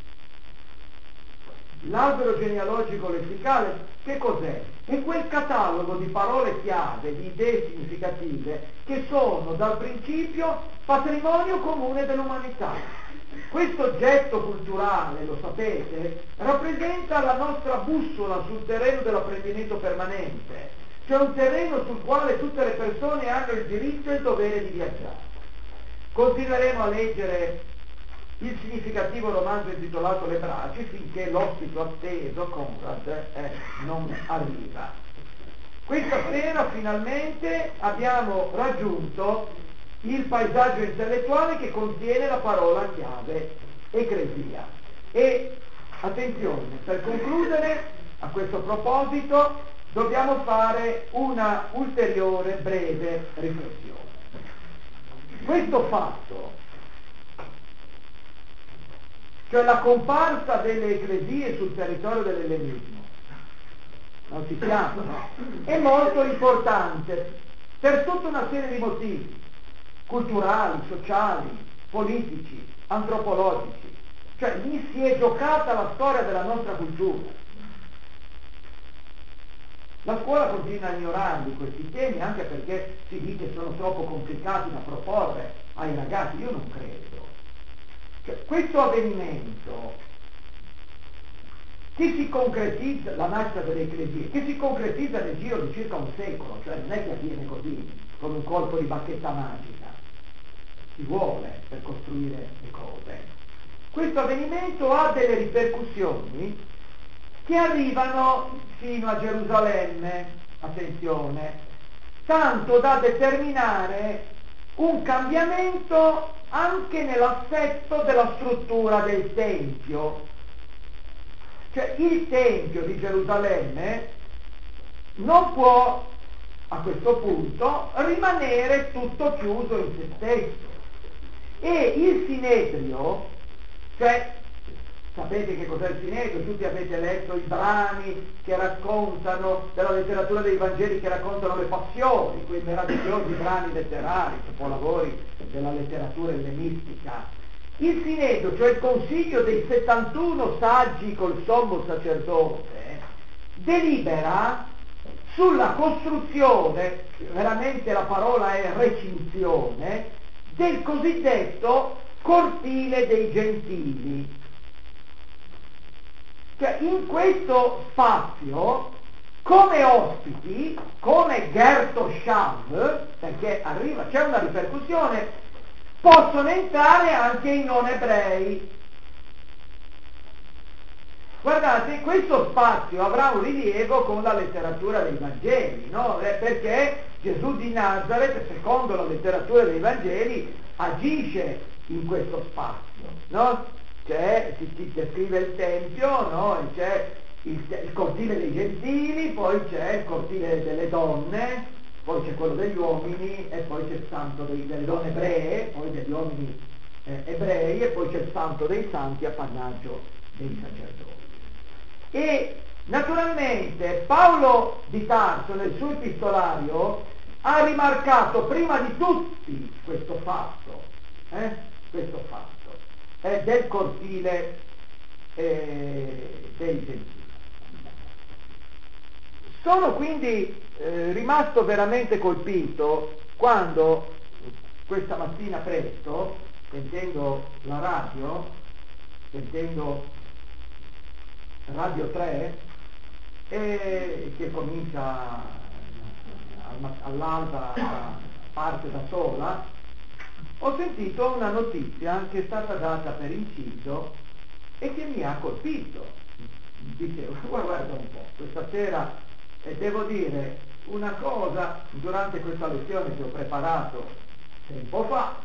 L'albero genealogico lessicale che cos'è? È quel catalogo di parole chiave, di idee significative che sono dal principio patrimonio comune dell'umanità. Questo oggetto culturale, lo sapete, rappresenta la nostra bussola sul terreno dell'apprendimento permanente, cioè un terreno sul quale tutte le persone hanno il diritto e il dovere di viaggiare. Continueremo a leggere il significativo romanzo intitolato Le Braci finché l'ospite atteso, Conrad, non arriva. Questa sera finalmente abbiamo raggiunto il paesaggio intellettuale che contiene la parola chiave ecclesia. E attenzione, per concludere, a questo proposito dobbiamo fare una ulteriore breve riflessione. Questo fatto, cioè la comparsa delle ecclesie sul territorio dell'ellenismo, non si chiama, no? È molto importante per tutta una serie di motivi culturali, sociali, politici, antropologici. Cioè lì si è giocata la storia della nostra cultura. La scuola continua a ignorarli questi temi anche perché si dice che sono troppo complicati da proporre ai ragazzi. Io non credo. Cioè, questo avvenimento che si concretizza, la nascita delle ecclesie, che si concretizza nel giro di circa un secolo, cioè non è che avviene così, con un colpo di bacchetta magica, si vuole per costruire le cose. Questo avvenimento ha delle ripercussioni che arrivano fino a Gerusalemme, attenzione, tanto da determinare un cambiamento anche nell'assetto della struttura del Tempio. Cioè il Tempio di Gerusalemme non può a questo punto rimanere tutto chiuso in se stesso. E il Sinedrio, cioè sapete che cos'è il Sinedrio? Tutti avete letto i brani che raccontano, della letteratura dei Vangeli, che raccontano le passioni, quei meravigliosi brani letterari, capolavori della letteratura ellenistica. Il Sinedrio, cioè il consiglio dei 71 saggi col sommo sacerdote, delibera sulla costruzione, veramente la parola è recinzione, del cosiddetto cortile dei gentili. Cioè in questo spazio, come ospiti, come Gertoshav, perché arriva, c'è una ripercussione, possono entrare anche i non ebrei. Guardate, questo spazio avrà un rilievo con la letteratura dei Vangeli, no? Perché Gesù di Nazaret, secondo la letteratura dei Vangeli, agisce in questo spazio, no? Si descrive il Tempio, no? E c'è il cortile dei gentili, poi c'è il cortile delle donne, poi c'è quello degli uomini, e poi c'è il santo delle donne ebree, poi degli uomini ebrei, e poi c'è il santo dei santi, appannaggio dei sacerdoti. E naturalmente Paolo di Tarso nel suo epistolario ha rimarcato prima di tutti questo fatto del cortile dei gentili. Sono quindi rimasto veramente colpito quando questa mattina presto, sentendo la radio, Radio 3, che comincia all'alba, parte da sola, ho sentito una notizia che è stata data per inciso e che mi ha colpito. Dicevo, guarda un po', questa sera, devo dire una cosa, durante questa lezione che ho preparato tempo fa,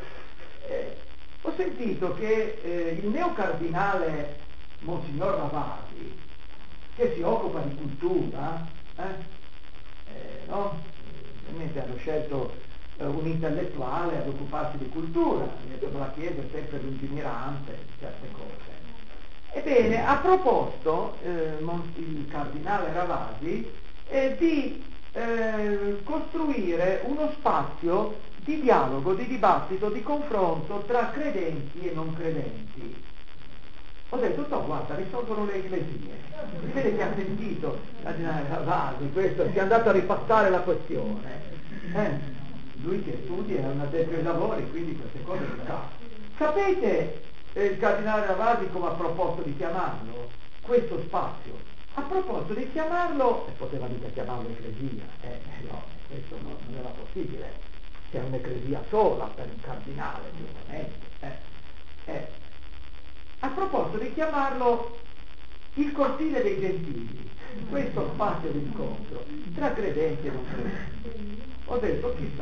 ho sentito che il neocardinale Monsignor Ravasi, che si occupa di cultura, no? Ovviamente hanno scelto un intellettuale ad occuparsi di cultura, la Chiesa è sempre lungimirante di certe cose. Ebbene, ha proposto il cardinale Ravasi di costruire uno spazio di dialogo, di dibattito, di confronto tra credenti e non credenti. Ho detto, no, guarda, risolvono le ecclesie. Si vede che ha sentito cardinale Ravasi questo, si è andato a ripassare la questione. Lui che studia è un addetto ai lavori, quindi queste cose le sa. Sapete il cardinale Ravasi come ha proposto di chiamarlo? Questo spazio. Ha proposto di chiamarlo, e poteva mica chiamarlo ecclesia, no, questo non era possibile. C'è un'ecclesia sola per un cardinale, giustamente. Ha proposto di chiamarlo il cortile dei gentili, questo spazio di incontro tra credenti e non credenti. Ho detto, chissà,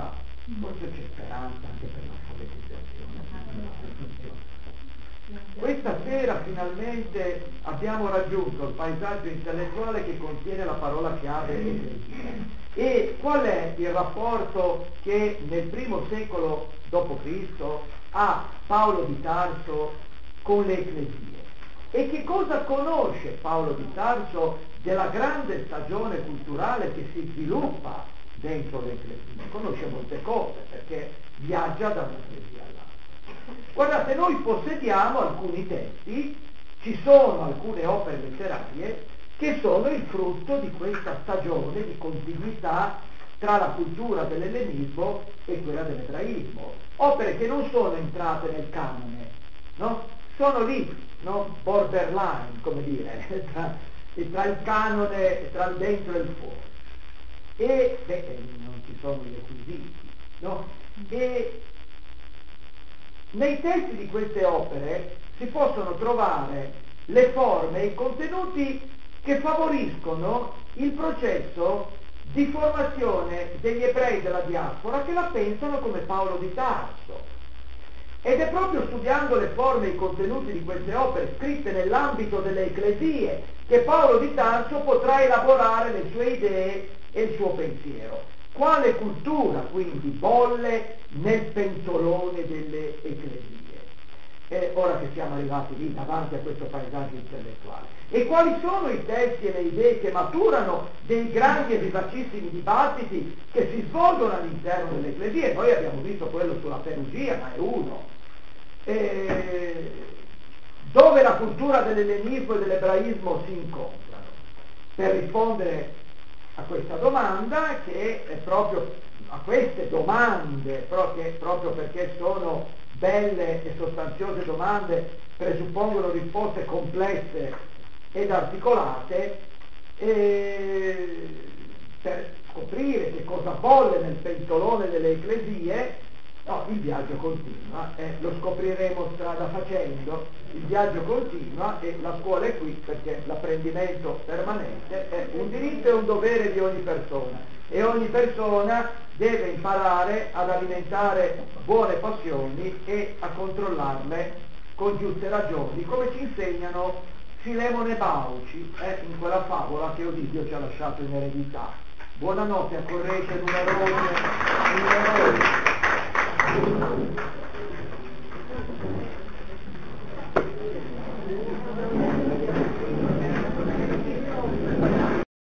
Forse c'è speranza anche per l'alfabetizzazione. Questa sera finalmente abbiamo raggiunto il paesaggio intellettuale che contiene la parola chiave ecclesia. E qual è il rapporto che nel primo secolo d.C. ha Paolo di Tarso con le ecclesie? E che cosa conosce Paolo di Tarso della grande stagione culturale che si sviluppa dentro le ecclesie? Conosce molte cose perché viaggia da un'ecclesia all'altra. Guardate, noi possediamo alcuni testi, ci sono alcune opere letterarie che sono il frutto di questa stagione di continuità tra la cultura dell'ellenismo e quella dell'ebraismo. Opere che non sono entrate nel canone, no? Sono lì, no? Borderline, come dire, tra il canone, tra il dentro e il fuori. E non ci sono i requisiti, no? E nei testi di queste opere si possono trovare le forme e i contenuti che favoriscono il processo di formazione degli ebrei della diaspora che la pensano come Paolo di Tarso. Ed è proprio studiando le forme e i contenuti di queste opere scritte nell'ambito delle ecclesie che Paolo di Tarso potrà elaborare le sue idee e il suo pensiero. Quale cultura quindi bolle nel pentolone delle ecclesie? Ora che siamo arrivati lì davanti a questo paesaggio intellettuale. E quali sono i testi e le idee che maturano dei grandi e vivacissimi dibattiti che si svolgono all'interno delle ecclesie? Noi abbiamo visto quello sulla Perugia, ma è uno. Dove la cultura dell'ellenismo e dell'ebraismo si incontrano? Per rispondere a questa domanda, che è proprio a queste domande, proprio perché sono belle e sostanziose domande, presuppongono risposte complesse ed articolate, per scoprire che cosa bolle nel pentolone delle ecclesie. No, il viaggio continua, lo scopriremo strada facendo, il viaggio continua e la scuola è qui perché l'apprendimento permanente è un diritto e un dovere di ogni persona e ogni persona deve imparare ad alimentare buone passioni e a controllarle con giuste ragioni, come ci insegnano Filemone e Bauci in quella favola che Ovidio ci ha lasciato in eredità. Buonanotte, accorrete numerose